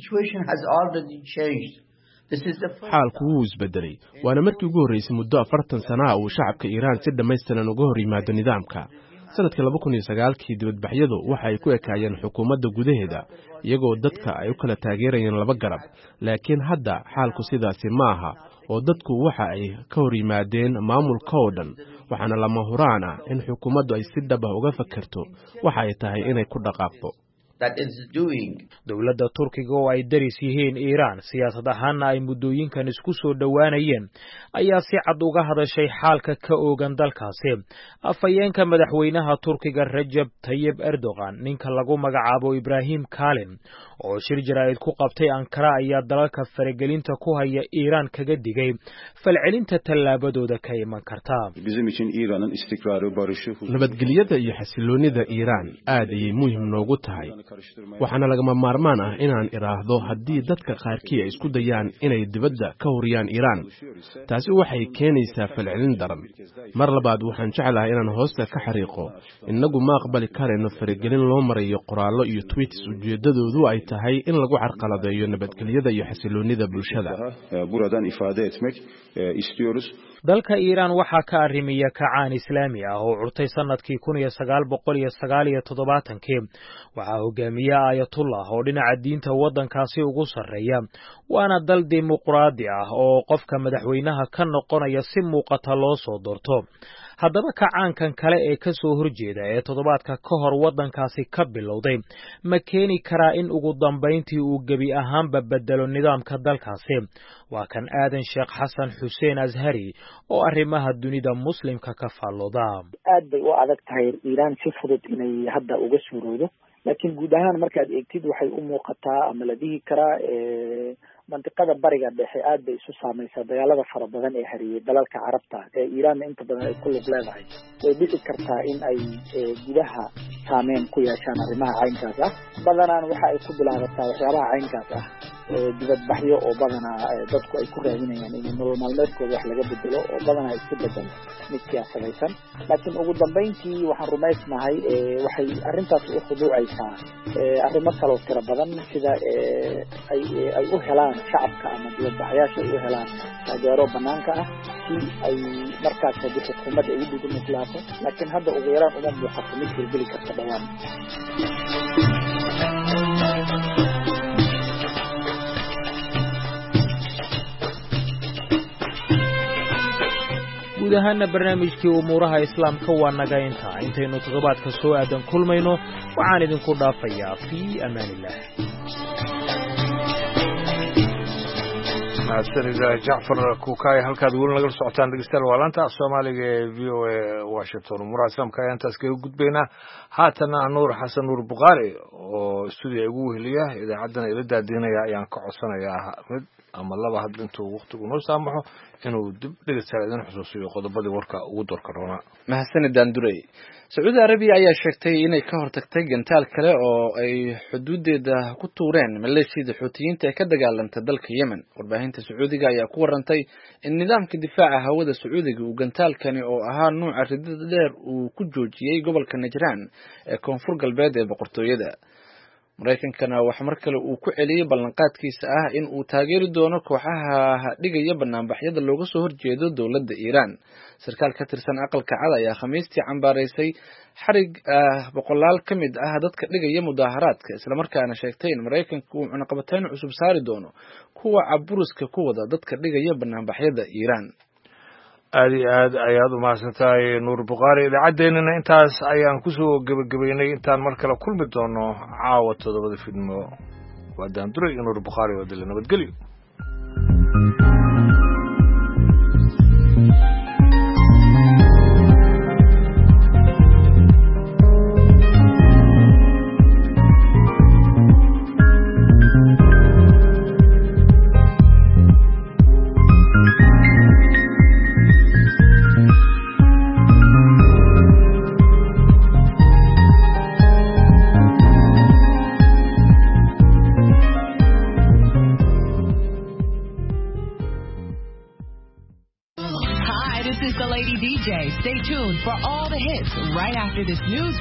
xaalku wuu isbedelay waana markii ugu horreysay muddo afartan sana ah uu shacabka Iiraan si dhammaystiran uga hor yimaado nidaamka. sanadkii laba kun iyo sagaalkii dibadbaxyadu waxa ay ku ekaayeen xukuumadda gudaheeda iyagoo dadka ay u kala taageerayeen laba garab laakiin hadda xaalku sidaasi ma aha oo dadku waxa ay ka hor yimaadeen maamulka oo dhan waxaana lama huraan ah in xukuumaddu ay si dhab ah uga fakarto waxa ay tahay inay ku dhaqaaqdo. dowladda Turkiga oo ay daris yihiin Iiraan siyaasad ahaanna ay muddooyinkan isku soo dhowaanayeen ayaa si cad uga hadashay xaalka ka oogan dalkaasi. afhayeenka madaxweynaha Turkiga Recep Tayyip Erdogan ninka lagu magacaabo Ibrahim Kalin oo shir jaraa'id ku qabtay Ankara ayaa dalalka faragelinta ku haya Iiraan kaga digay falcelinta tallaabadooda ka iman karta. nabadgelyada iyo xasiloonida Iiraan aad ayay muhiim noogu tahay waxaana lagama maarmaan ah inaan iraahdo haddii dadka qaarkii ay isku dayaan inay dibadda ka horiyaan Iiraan taasi waxay keenaysaa falcelin daran. mar labaad waxaan jeclahay inaan hoosta ka xariiqo inagu ma aqbali karayno faragelin loo marayo qoraallo iyo tweets ujeedadoodu ay tahay in lagu carqaladeeyo nabadgelyada iyo xasiloonida bulshada. dalka Iiraan waxaa ka arrimiya kacaan islaami ah oo curtay sanadkii kun iyo sagaal boqol iyo sagaal iyo toddobaatankii waxaa hogaamiye Ayatullah oo dhinaca diinta waddankaasi ugu sarreeya waana dal dimuqraadi ah oo qofka madaxweynaha ka noqonaya si muuqata loo soo doorto. haddaba kacaankan kale ee ka soo horjeeda ee toddobaadka ka hor waddankaasi ka bilowday ma keeni karaa in ugu dambayntii uu gebi ahaanba bedelo nidaamka dalkaasi? waa kan aadan sheekh xasan xuseen ashari oo arrimaha dunida muslimka ka faallooda. aad bay u adag tahay Iiraan si fudud inay hadda uga suuroodo laakiin guud ahaan markaad eegtid waxay u muuqataa ama la dhihi karaa mantiqada bariga dhexe aad bay isu saamaysaa dagaalada fara badan ee hariyay dalalka carabta ee Iiraanna inta badan ay ku lug leedahay way dhici kartaa in ay gudaha saameyn ku yeeshaan arrimaha caynkaas ah badanaan waxa ay ku bilaabataa waxyaabaha caynkaas ah dibadbaxyo oo badanaa dadku ay ku raadinayaan in nolol maalmeedkooda wax laga bedelo oo badanaa isku bedelo mid siyaasadaysan laakiin ugu dambeyntii waxaan rumaysnahay waxay arrintaas u khuduucaysaa arrimo kaloo tiro badan sida ay ay u helaan shacabka ama dibadbaxayaasha ay u helaan taageero banaanka ah si ay markaas haddii xukuumadda ay u dhigmilaato laakiin hadda ugu yaraan uma muuqato mid hirgeli karta dhawaan. guud ahaana barnaamijkii umuuraha islaamka waa naga intaa intaynu toddobaadka soo aadan kulmayno waxaan idinku dhaafayaa fii amaanillah. mahadsanida jacfar kukaay halkaad weli nagala socotaan dhegeystayaal waa laanta soomaaliga ee v o a washington umuuraha islaamka ayaan taas kaga gudbaynaa haatana nuur xasan nuur buqaari oo stuudiga igu weheliya idaacaddana ila daadiinaya ayaan ka codsanayaa mid ama laba hadda intuu waqtigu noo saamaxo inuu dib dhegeystayaal idin xusuusiyo qodobadii warka ugu doorka roonaa. mahadsanidaan duray. sacuudi arabiya ayaa sheegtay inay ka hortagtay gantaal kale oo ay xuduudeeda ku tuureen maleeshiyada xuutiyiinta ee ka dagaalanta dalka yemen. warbaahinta sacuudiga ayaa ku warantay in nidaamka difaaca hawada sacuudiga uu gantaalkani oo ahaa nuuca ridada dheer uu ku joojiyey gobolka najraan ee koonfur galbeed ee boqortooyada. maraykankana waxa mar kale uu ku celiyey ballanqaadkiisa ah in uu taageeri doono kooxaha dhigaya banaanbaxyada looga soo horjeedo dowladda Iiraan. sarkaal ka tirsan aqalka cad ayaa khamiistii cambaaraysay xarig boqolaal ka mid ah dadka dhigaya mudaharaadka, isla markaana sheegtay in maraykanku uu cunaqabatayn cusub saari doono kuwa caburuska ku wada dadka dhigaya banaanbaxyada Iiraan. aad iyo aad ayaad u mahadsantahay nuur bukhaari. idaacaddeenana intaas ayaan kusoo gebagabeynay. intaan mar kale kulmi doono caawa toddobada fidnimo waa daandure iyo nuur bukhaari oo dila nabadgelyo. Stay tuned for all the hits right after this news.